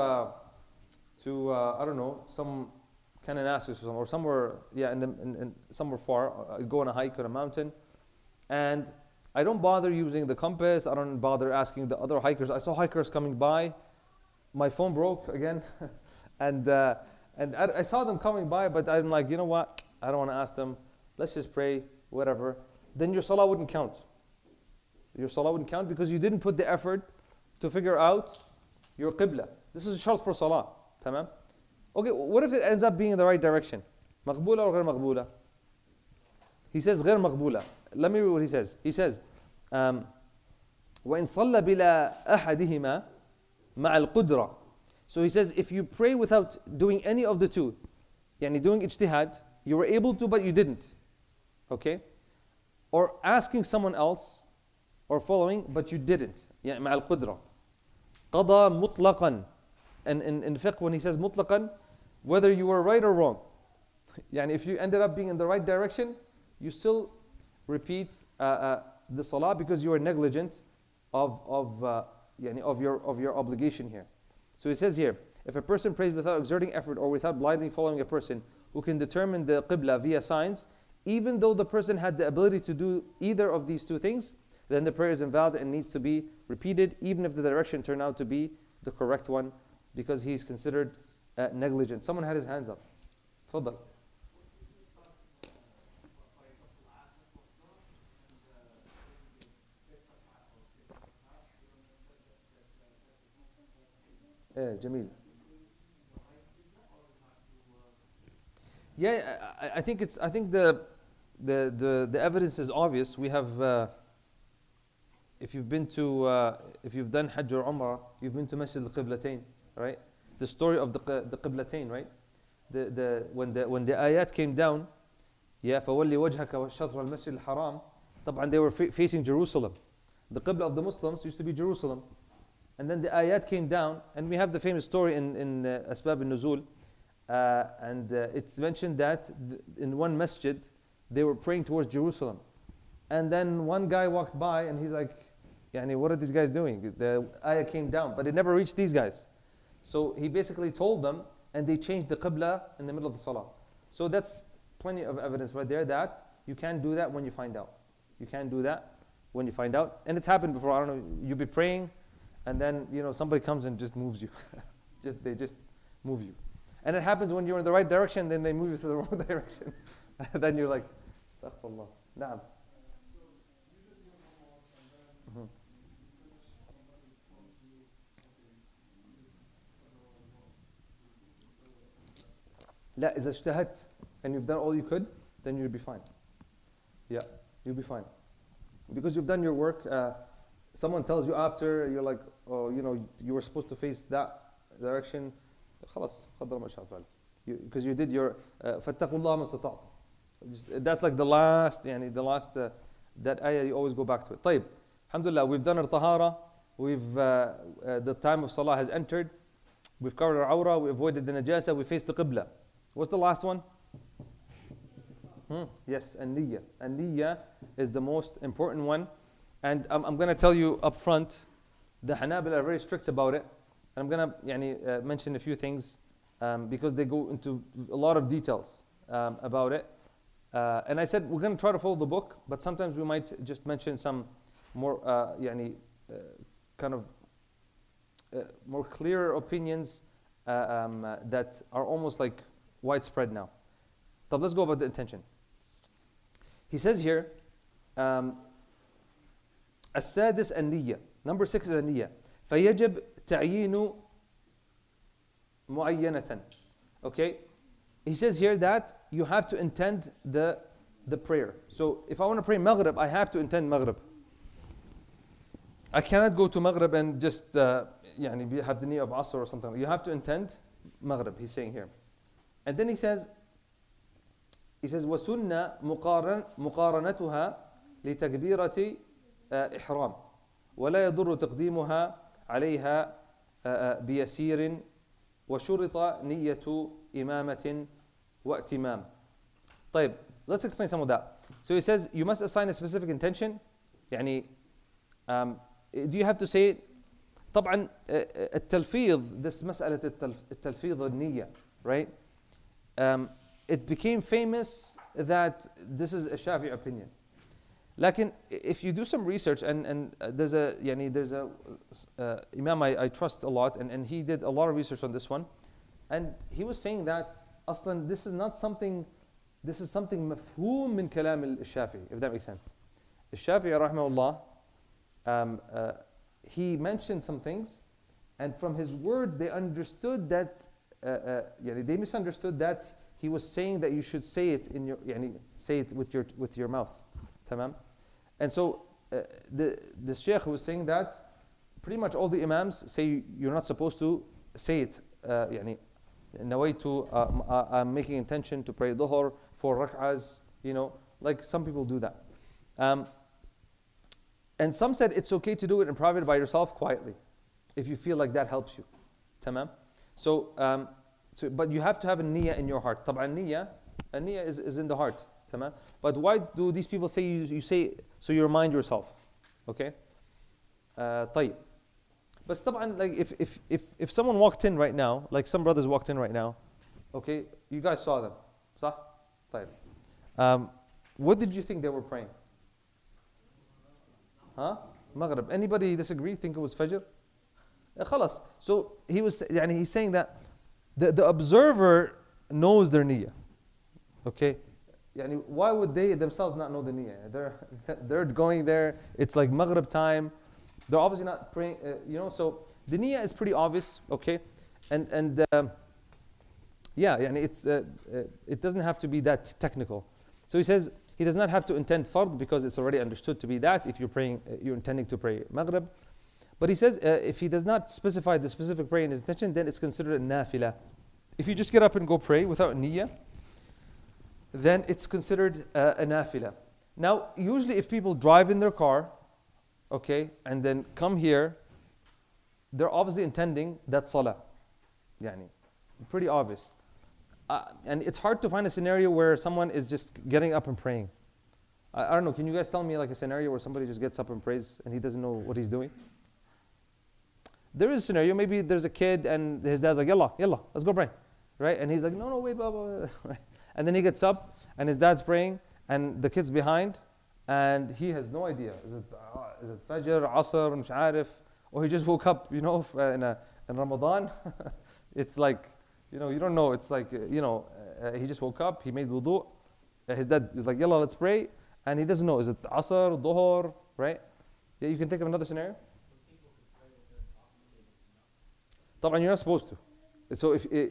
I don't know, some Kananasis or somewhere, in somewhere far, I go on a hike on a mountain, and I don't bother using the compass. I don't bother asking the other hikers. I saw hikers coming by. My phone broke again, and I saw them coming by, but I'm like, you know what? I don't want to ask them. Let's just pray, whatever. Then your salah wouldn't count. Your salah wouldn't count because you didn't put the effort to figure out your qibla. This is a shart for salah. Tamam? Okay, what if it ends up being in the right direction? مقبولة or غير مقبولة? He says غير مقبولة. Let me read what he says. He says, وإن صلى بلا أحدهما مع القدرة. So he says, if you pray without doing any of the two, يعني doing ijtihad, you were able to but you didn't. Okay? Or asking someone else, or following, but you didn't. يعني مع القدرة. قضى مطلقا. And in fiqh, when he says مطلقا, whether you were right or wrong. يعني if you ended up being in the right direction, you still repeat the salah because you are negligent of your obligation here. So he says here, if a person prays without exerting effort or without blindly following a person who can determine the qibla via signs, even though the person had the ability to do either of these two things, then the prayer is invalid and needs to be repeated, even if the direction turned out to be the correct one, because he is considered negligent. Someone had his hands up. تفضل. جميل. Yeah, I think the evidence is obvious. We have if you've done Hajj or Umrah, you've been to Masjid al-Qiblatain, right? The story of the Qiblatain, right? When the ayat came down, yeah, فَوَلِّ وَجْهَكَ وَالشَّطْرَ الْمَسْجِدِ الْحَرَامِ. طبعا they were facing Jerusalem. The Qibla of the Muslims used to be Jerusalem. And then the ayat came down, and we have the famous story in Asbab al-Nuzul, and it's mentioned that in one masjid, they were praying towards Jerusalem. And then one guy walked by, and he's like, Yani, what are these guys doing? The ayah came down, but it never reached these guys. So he basically told them, and they changed the qibla in the middle of the salah. So that's plenty of evidence right there that you can't do that when you find out. You can't do that when you find out. And it's happened before. I don't know, you'll be praying, and then somebody comes and just moves you. They just move you. And it happens when you're in the right direction, then they move you to the wrong direction. Then you're like, astaghfirullah. Naam. لا إذا اجتهدت and you've done all you could, then you'll be fine. Yeah, you'll be fine. Because you've done your work. Someone tells you after, you're like, oh, you were supposed to face that direction. خلاص قدر ما شاء فعل. Because you did your فاتقوا الله ما استطعتم. That's like the last that ayah you always go back to it. طيب, alhamdulillah, we've done our tahara. The time of salah has entered. We've covered our awrah. We avoided the najasa. We faced the qibla. What's the last one? Yes, an-niyya. An-niyya is the most important one. And I'm going to tell you up front, the Hanabila are very strict about it. And I'm going to mention a few things because they go into a lot of details about it. And I said we're going to try to follow the book, but sometimes we might just mention some more more clear opinions that are almost like widespread now. So let's go about the intention. He says here, السادس النية. Number 6 is النية. فيجب تعيين معينة. Okay? He says here that you have to intend the prayer. So if I want to pray Maghrib, I have to intend Maghrib. I cannot go to Maghrib and just have the niyyah of Asr or something. You have to intend Maghrib, he's saying here. And then he says وَسُنَّ مُقَارَنَتُهَا لِتَكْبِيرَةِ إحرام ولا يضر تقديمها عليها بيسير وشرط نية إمامة واتمام. طيب, let's explain some of that. So he says you must assign a specific intention. Do you have to say it? طبعا التلفيظ, this مسألة التلفيظ النية, right? It became famous that this is a Shafi'i opinion. Lakin, if you do some research, and there's a Imam I trust a lot, and he did a lot of research on this one, and he was saying that aslan, this is something mafhoom min kalam al-Shafi'i, if that makes sense. Al-Shafi'i rahimahullah, he mentioned some things, and from his words they understood that يعني they misunderstood that he was saying that you should say it in your يعني say it with your mouth. تمام. And so the sheikh was saying that pretty much all the imams say you're not supposed to say it يعني نويت I'm making intention to pray dhuhr 4 rak'ahs, like some people do that. And some said it's okay to do it in private by yourself quietly if you feel like that helps you. تمام. So but you have to have a niyyah in your heart. طبعا niyyah is in the heart. تمام. But why do these people say you say so you remind yourself? Okay. طيب. But طبعا like if someone walked in right now, like some brothers walked in right now, okay, you guys saw them. صح؟ طيب. What did you think they were praying? Huh? Maghrib. Anybody disagree? Think it was Fajr? خلاص. So he's saying that the observer knows their niyyah. Okay? يعني why would they themselves not know the niyyah? They're going there. It's like Maghrib time. They're obviously not praying. So the niyyah is pretty obvious. Okay? And yeah, يعني it doesn't have to be that technical. So he says he does not have to intend fard because it's already understood to be that if you're intending to pray Maghrib. But he says if he does not specify the specific prayer in his intention, then it's considered a nafilah. If you just get up and go pray without niyyah, then it's considered a nafilah. Now, usually if people drive in their car, okay, and then come here, they're obviously intending that salah. Yani, pretty obvious. And it's hard to find a scenario where someone is just getting up and praying. I don't know, can you guys tell me like a scenario where somebody just gets up and prays and he doesn't know what he's doing? There is a scenario, maybe there's a kid and his dad's like, yalla, let's go pray. Right? And he's like, no, wait, blah, blah, blah. And then he gets up and his dad's praying and the kid's behind and he has no idea. Is it Fajr, Asr, مش عارف, or he just woke up, in Ramadan. It's like, you don't know. It's like, he just woke up, he made wudu. His dad is like, yalla, let's pray. And he doesn't know, is it Asr, Dhuhr, right? Yeah, you can think of another scenario. طبعا you're not supposed to. So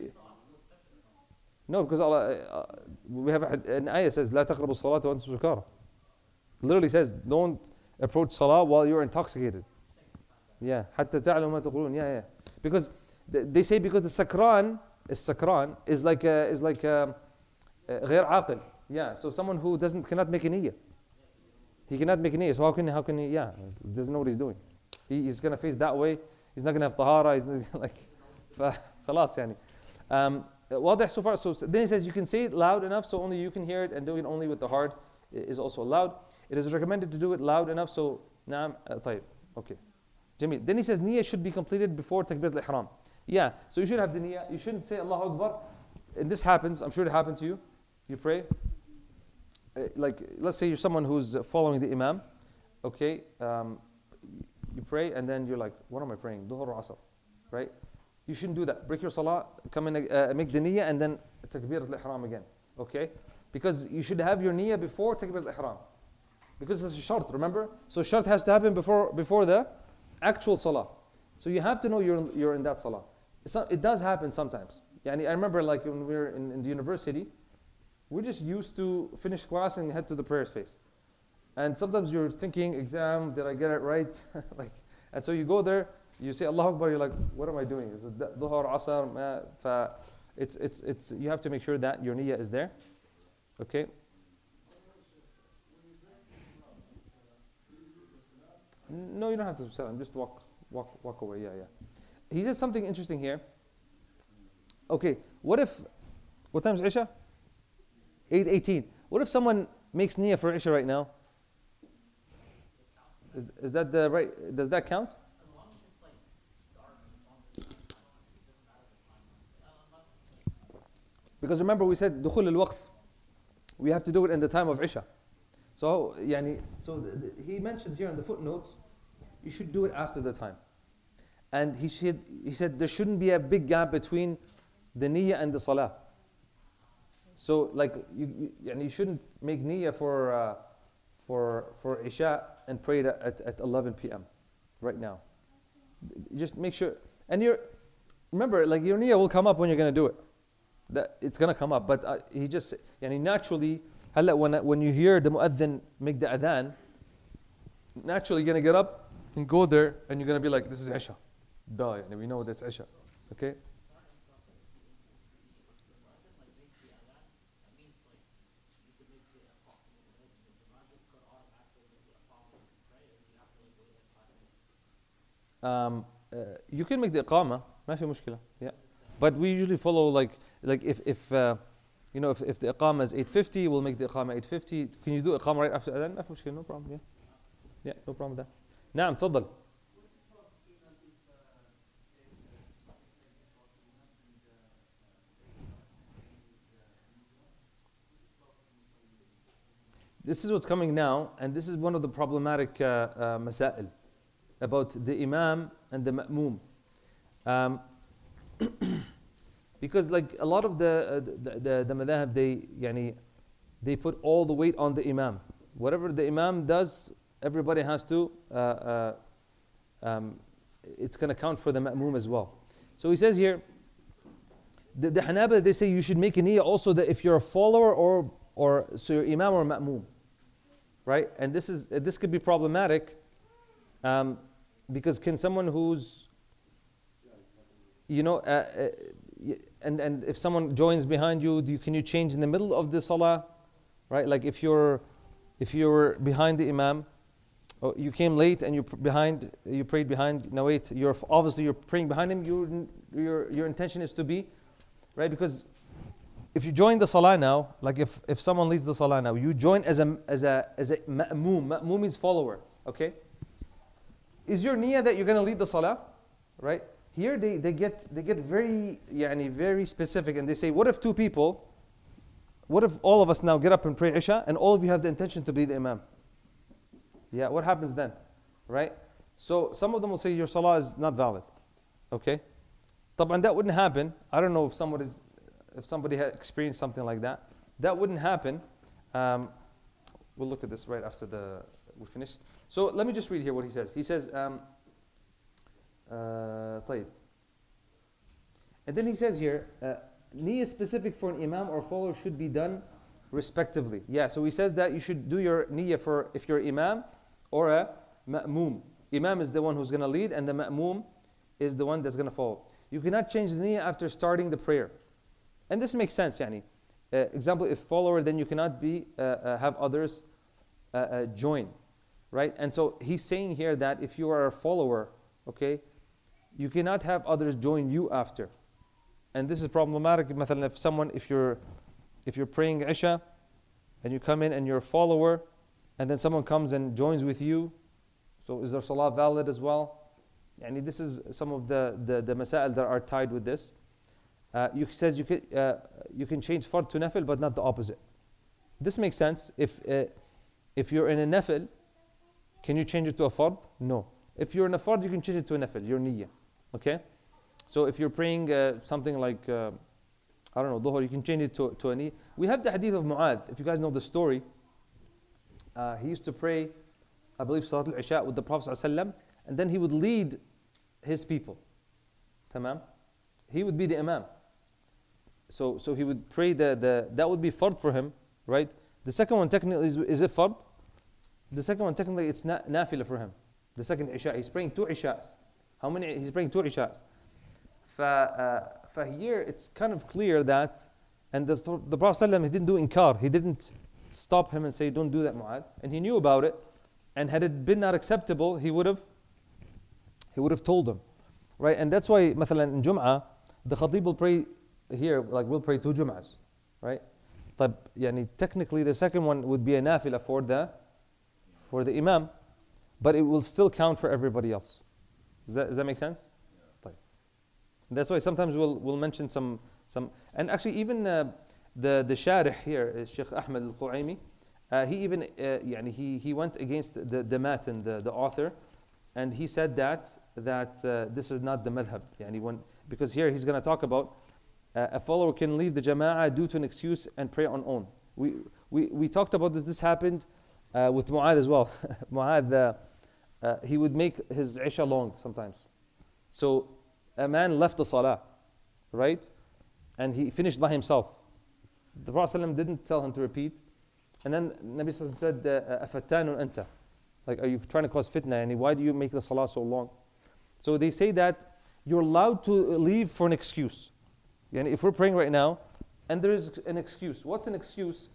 no, because Allah, we have an ayah says لا تقربوا الصلاة وأنتم سكارى. Literally says don't approach salah while you're intoxicated. Yeah, حتى تعلموا ما تقولون. Yeah. Because they say because the sakran is like غير عاقل. Yeah, so someone who cannot make a niyyah. He cannot make a niyyah. So how can he? Yeah, he doesn't know what he's doing. He's gonna face that way. He's not gonna have tahara. He's not like خلاص يعني. واضح so far. So then he says you can say it loud enough so only you can hear it, and doing it only with the heart is also allowed. It is recommended to do it loud enough so نعم طيب. Okay. Jamil. Then he says niyyah should be completed before takbirat al-ihram. Yeah, so you should have the niyyah. You shouldn't say Allahu Akbar. And this happens, I'm sure it happened to you. You pray. Like, let's say you're someone who's following the imam. Okay. You pray and then you're like, what am I praying? Dhuhr or Asr. Right? You shouldn't do that. Break your salah, come in, make the niyyah and then takbirat al-ihram again. Okay? Because you should have your niyyah before takbirat al-ihram. Because it's a shart, remember? So shart has to happen before the actual salah. So you have to know you're in that salah. It does happen sometimes. Yani I remember like when we were in the university, we're just used to finish class and head to the prayer space. And sometimes you're thinking, exam, did I get it right? And so you go there, you say Allahu Akbar, you're like, what am I doing? Is it Dhuhr, Asr? It's you have to make sure that your niyyah is there. Okay? No, you don't have to salam. Just walk away. Yeah. He says something interesting here. Okay, what time is Isha? 8:18. What if someone makes niyyah for Isha right now? Is that the right? Does that count? As long as it's like dark, as long as it's it doesn't matter the time. Because remember we said دخول الوقت. We have to do it in the time of Isha. So he mentions here in the footnotes, you should do it after the time. And he said there shouldn't be a big gap between the niyyah and the salah. So like you shouldn't make niyyah for Isha and pray it at 11 p.m. right now. Just make sure. And remember, like your niyyah will come up when you're going to do it. That it's going to come up. But he just, يعني naturally, when you hear the mu'adhin make the adhan, naturally you're going to get up and go there and you're going to be like, this is Isha. Duh, and we know that's Isha. Okay? You can make the iqama, ما في مشكلة. Yeah. But we usually follow like if you know if the iqama is 8:50, we'll make the iqama 8:50. Can you do iqama right after adhan? ما في مشكلة, no problem. Yeah. Yeah, no problem with that. نعم تفضل. This is what's coming now, and this is one of the problematic masail about the imam and the ma'moom. Because like a lot of the madhab, they put all the weight on the imam. Whatever the imam does, everybody has to, it's going to count for the ma'moom as well. So he says here, the Hanabala, they say you should make a niyyah also that if you're a follower or so you're imam or ma'moom. Right? And this could be problematic because can someone who's, and if someone joins behind you, can you change in the middle of the salah? Right? Like if you're behind the imam, or you came late and you prayed behind. Now wait, you're praying behind him. Your intention is to be, right? Because if you join the salah now, like if someone leads the salah now, you join as a ma'moom. Ma'moom means follower. Okay. Is your niyyah that you're going to lead the salah, right? Here they get very very specific, and they say, what if two people? What if all of us now get up and pray Isha, and all of you have the intention to be the imam? Yeah, what happens then, right? So some of them will say your salah is not valid. Okay. طبعا that wouldn't happen. I don't know if somebody had experienced something like that. That wouldn't happen. We'll look at this right after we finish. So let me just read here what he says. He says, طيب. And then he says here, niyyah specific for an imam or follower should be done respectively. Yeah, so he says that you should do your niyyah for if you're imam or a ma'moom. Imam is the one who's going to lead, and the ma'moom is the one that's going to follow. You cannot change the niyyah after starting the prayer. And this makes sense, example, if follower, then you cannot have others join, right? And so he's saying here that if you are a follower, okay, you cannot have others join you after. And this is problematic. If you're praying Isha, and you come in and you're a follower, and then someone comes and joins with you, so is their salah valid as well? And this is some of the masail that are tied with this. You says you can change fard to nafil, but not the opposite. This makes sense. If you're in a nafil, can you change it to a fard? No. If you're in a fard, you can change it to a nafil, your niyyah. Okay? So if you're praying something like, I don't know, dhuhr, you can change it to a niyyah. We have the hadith of Mu'adh. If you guys know the story, he used to pray, I believe, Salat al-Isha with the Prophet ﷺ, and then he would lead his people. Tamam? He would be the imam. So he would pray that would be fard for him, right? The second one technically is it fard? The second one technically it's nafila for him. The second Isha, he's praying 2 Ishas. How many? He's praying 2 Ishas. For here it's kind of clear that, and the Prophet ﷺ, he didn't do inkar. He didn't stop him and say, don't do that, Mu'adh. And he knew about it. And had it been not acceptable, he would have told him. Right? And that's why, مثلا in Jum'ah, the Khatib will pray here, like we'll pray 2 Jum'ahs. Right? But technically the second one would be a nafila for the Imam, but it will still count for everybody else. Does that make sense? Yeah. That's why sometimes we'll mention some, and actually even the Sharih here, Sheikh Ahmed al-Qu'aymi, he even he went against the Matin, the author, and he said that this is not the madhab. Because here he's going to talk about a follower can leave the jama'ah due to an excuse and pray on own. We talked about this. This happened with Mu'adh as well. Mu'adh, he would make his Isha long sometimes. So a man left the salah, right? And he finished by himself. The Prophet ﷺ didn't tell him to repeat. And then Nabi ﷺ said, أَفَتَّانٌ أَنْتَ? Like, are you trying to cause fitna? And why do you make the salah so long? So they say that you're allowed to leave for an excuse. Yani if we're praying right now, and there is an excuse. What's an excuse?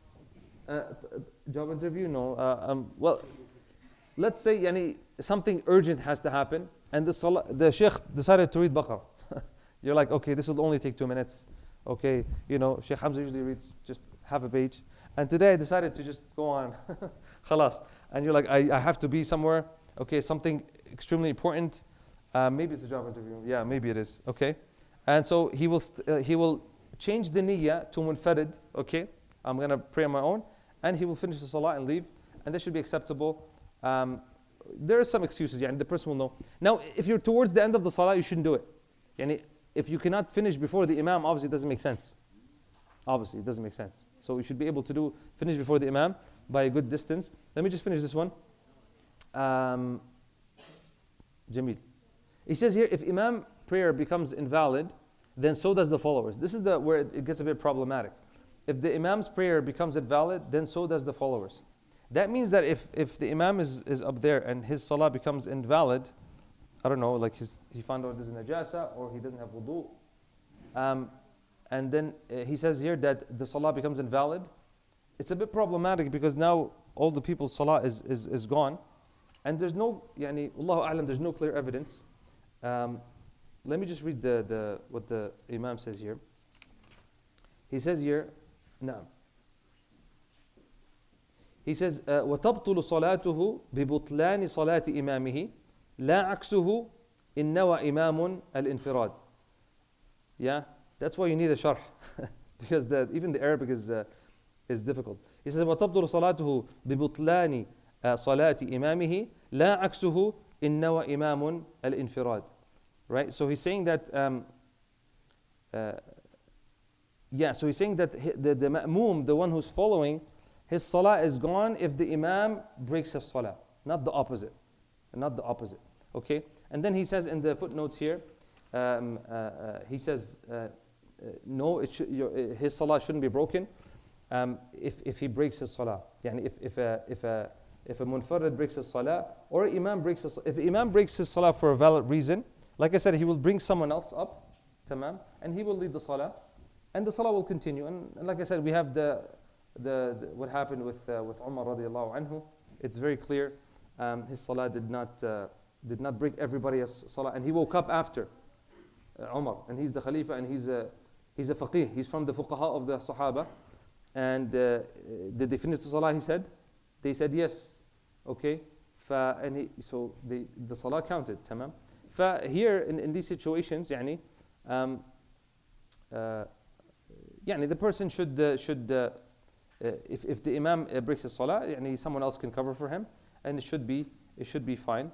Job interview? No. Well, let's say yani, something urgent has to happen, and the Sheikh decided to read Baqarah. You're like, okay, this will only take 2 minutes. Okay, Sheikh Hamza usually reads just half a page. And today I decided to just go on. Khalas. And you're like, I have to be somewhere. Okay, something extremely important. Maybe it's a job interview. Yeah, maybe it is. Okay. And so he will change the niyyah to munfarid. Okay. I'm going to pray on my own. And he will finish the salah and leave. And that should be acceptable. There are some excuses. The person will know. Now, if you're towards the end of the salah, you shouldn't do it. If you cannot finish before the imam, obviously it doesn't make sense. Obviously, it doesn't make sense. So you should be able to finish before the imam by a good distance. Let me just finish this one. Jamil. He says here, if imam prayer becomes invalid, then so does the followers. This is where it gets a bit problematic. If the imam's prayer becomes invalid, then so does the followers. That means that if the imam is up there and his salah becomes invalid, I don't know, like he found out there's a najasa or he doesn't have wudu, and then he says here that the salah becomes invalid, it's a bit problematic because now all the people's salah is gone, and there's no, Allahu A'lam, there's no clear evidence. Let me just read what the imam says here. He says here, نعم. He says, وَتَبْطُلُ صَلَاتُهُ بِبُطْلَانِ صَلَاةِ إِمَامِهِ لَا عَكْسُهُ إِنَّ وَإِمَامٌ الْإِنْفِرَادِ. Yeah, that's why you need a sharh. Because even the Arabic is difficult. He says, وَتَبْطُلُ صَلَاتُهُ بِبُطْلَانِ صَلَاةِ إِمَامِهِ لَا عَكْسُهُ إِنَّ وَإِمَامٌ الْإِنْفِرَادِ. Right, so he's saying that so he's saying that the ma'moom, the one who's following, his salah is gone if the imam breaks his salah, not the opposite. Not the opposite. Okay? And then he says in the footnotes here, he says, no, his salah shouldn't be broken if he breaks his salah. If a munfarid breaks his salah, or imam breaks his, if imam breaks his salah for a valid reason, like I said, he will bring someone else up, tamam, and he will lead the salah, and the salah will continue. And like I said, we have the what happened with Umar radiallahu anhu. It's very clear. His salah did not break everybody's salah, and he woke up after Umar, and he's the Khalifa, and he's a faqih. He's from the fuqaha of the Sahaba. And did they finish the salah? He said. They said yes. Okay. So the salah counted. Tamam. Here in these situations, the person should if the imam breaks his salah, someone else can cover for him, and it should be fine.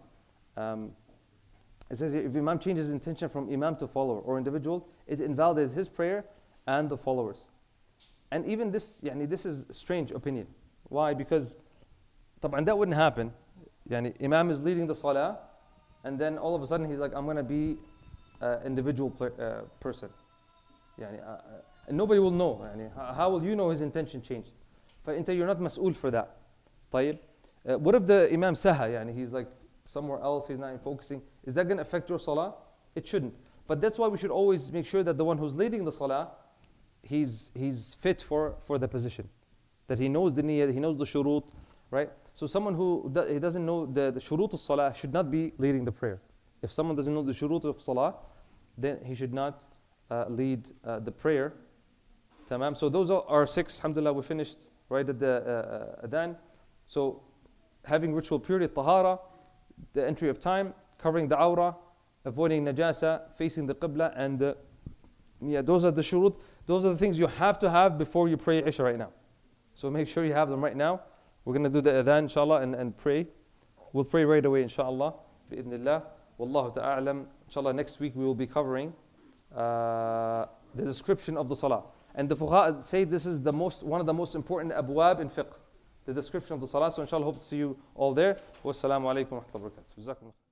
It says here, if imam changes intention from imam to follower or individual, it invalidates his prayer and the followers. And even this, this is strange opinion. Why? Because that wouldn't happen. Imam is leading the salah, and then all of a sudden he's like, I'm going to be an individual person. And nobody will know. How will you know his intention changed? You're not mas'ul for that. طيب. What if the imam saha? He's like somewhere else, he's not focusing. Is that going to affect your salah? It shouldn't. But that's why we should always make sure that the one who's leading the salah, he's fit for the position. That he knows the niyyah, he knows the shurut, right? So someone who he doesn't know the shurut of salah should not be leading the prayer. If someone doesn't know the shurut of salah, then he should not lead the prayer. Tamam. So those are 6. Alhamdulillah, we finished right at the adhan. So having ritual purity, tahara, the entry of time, covering the awrah, avoiding najasa, facing the qibla, and those are the shurut. Those are the things you have to have before you pray Isha right now. So make sure you have them right now. We're going to do the adhan, inshallah, and pray. We'll pray right away, inshallah, bi'idhnillah. Wallahu ta'ala. Inshallah, next week we will be covering the description of the salah. And the fuqaha say this is one of the most important abwab in fiqh, the description of the salah. So inshallah, hope to see you all there. Wassalamu alaikum wa rahmatullahi wa barakatuh.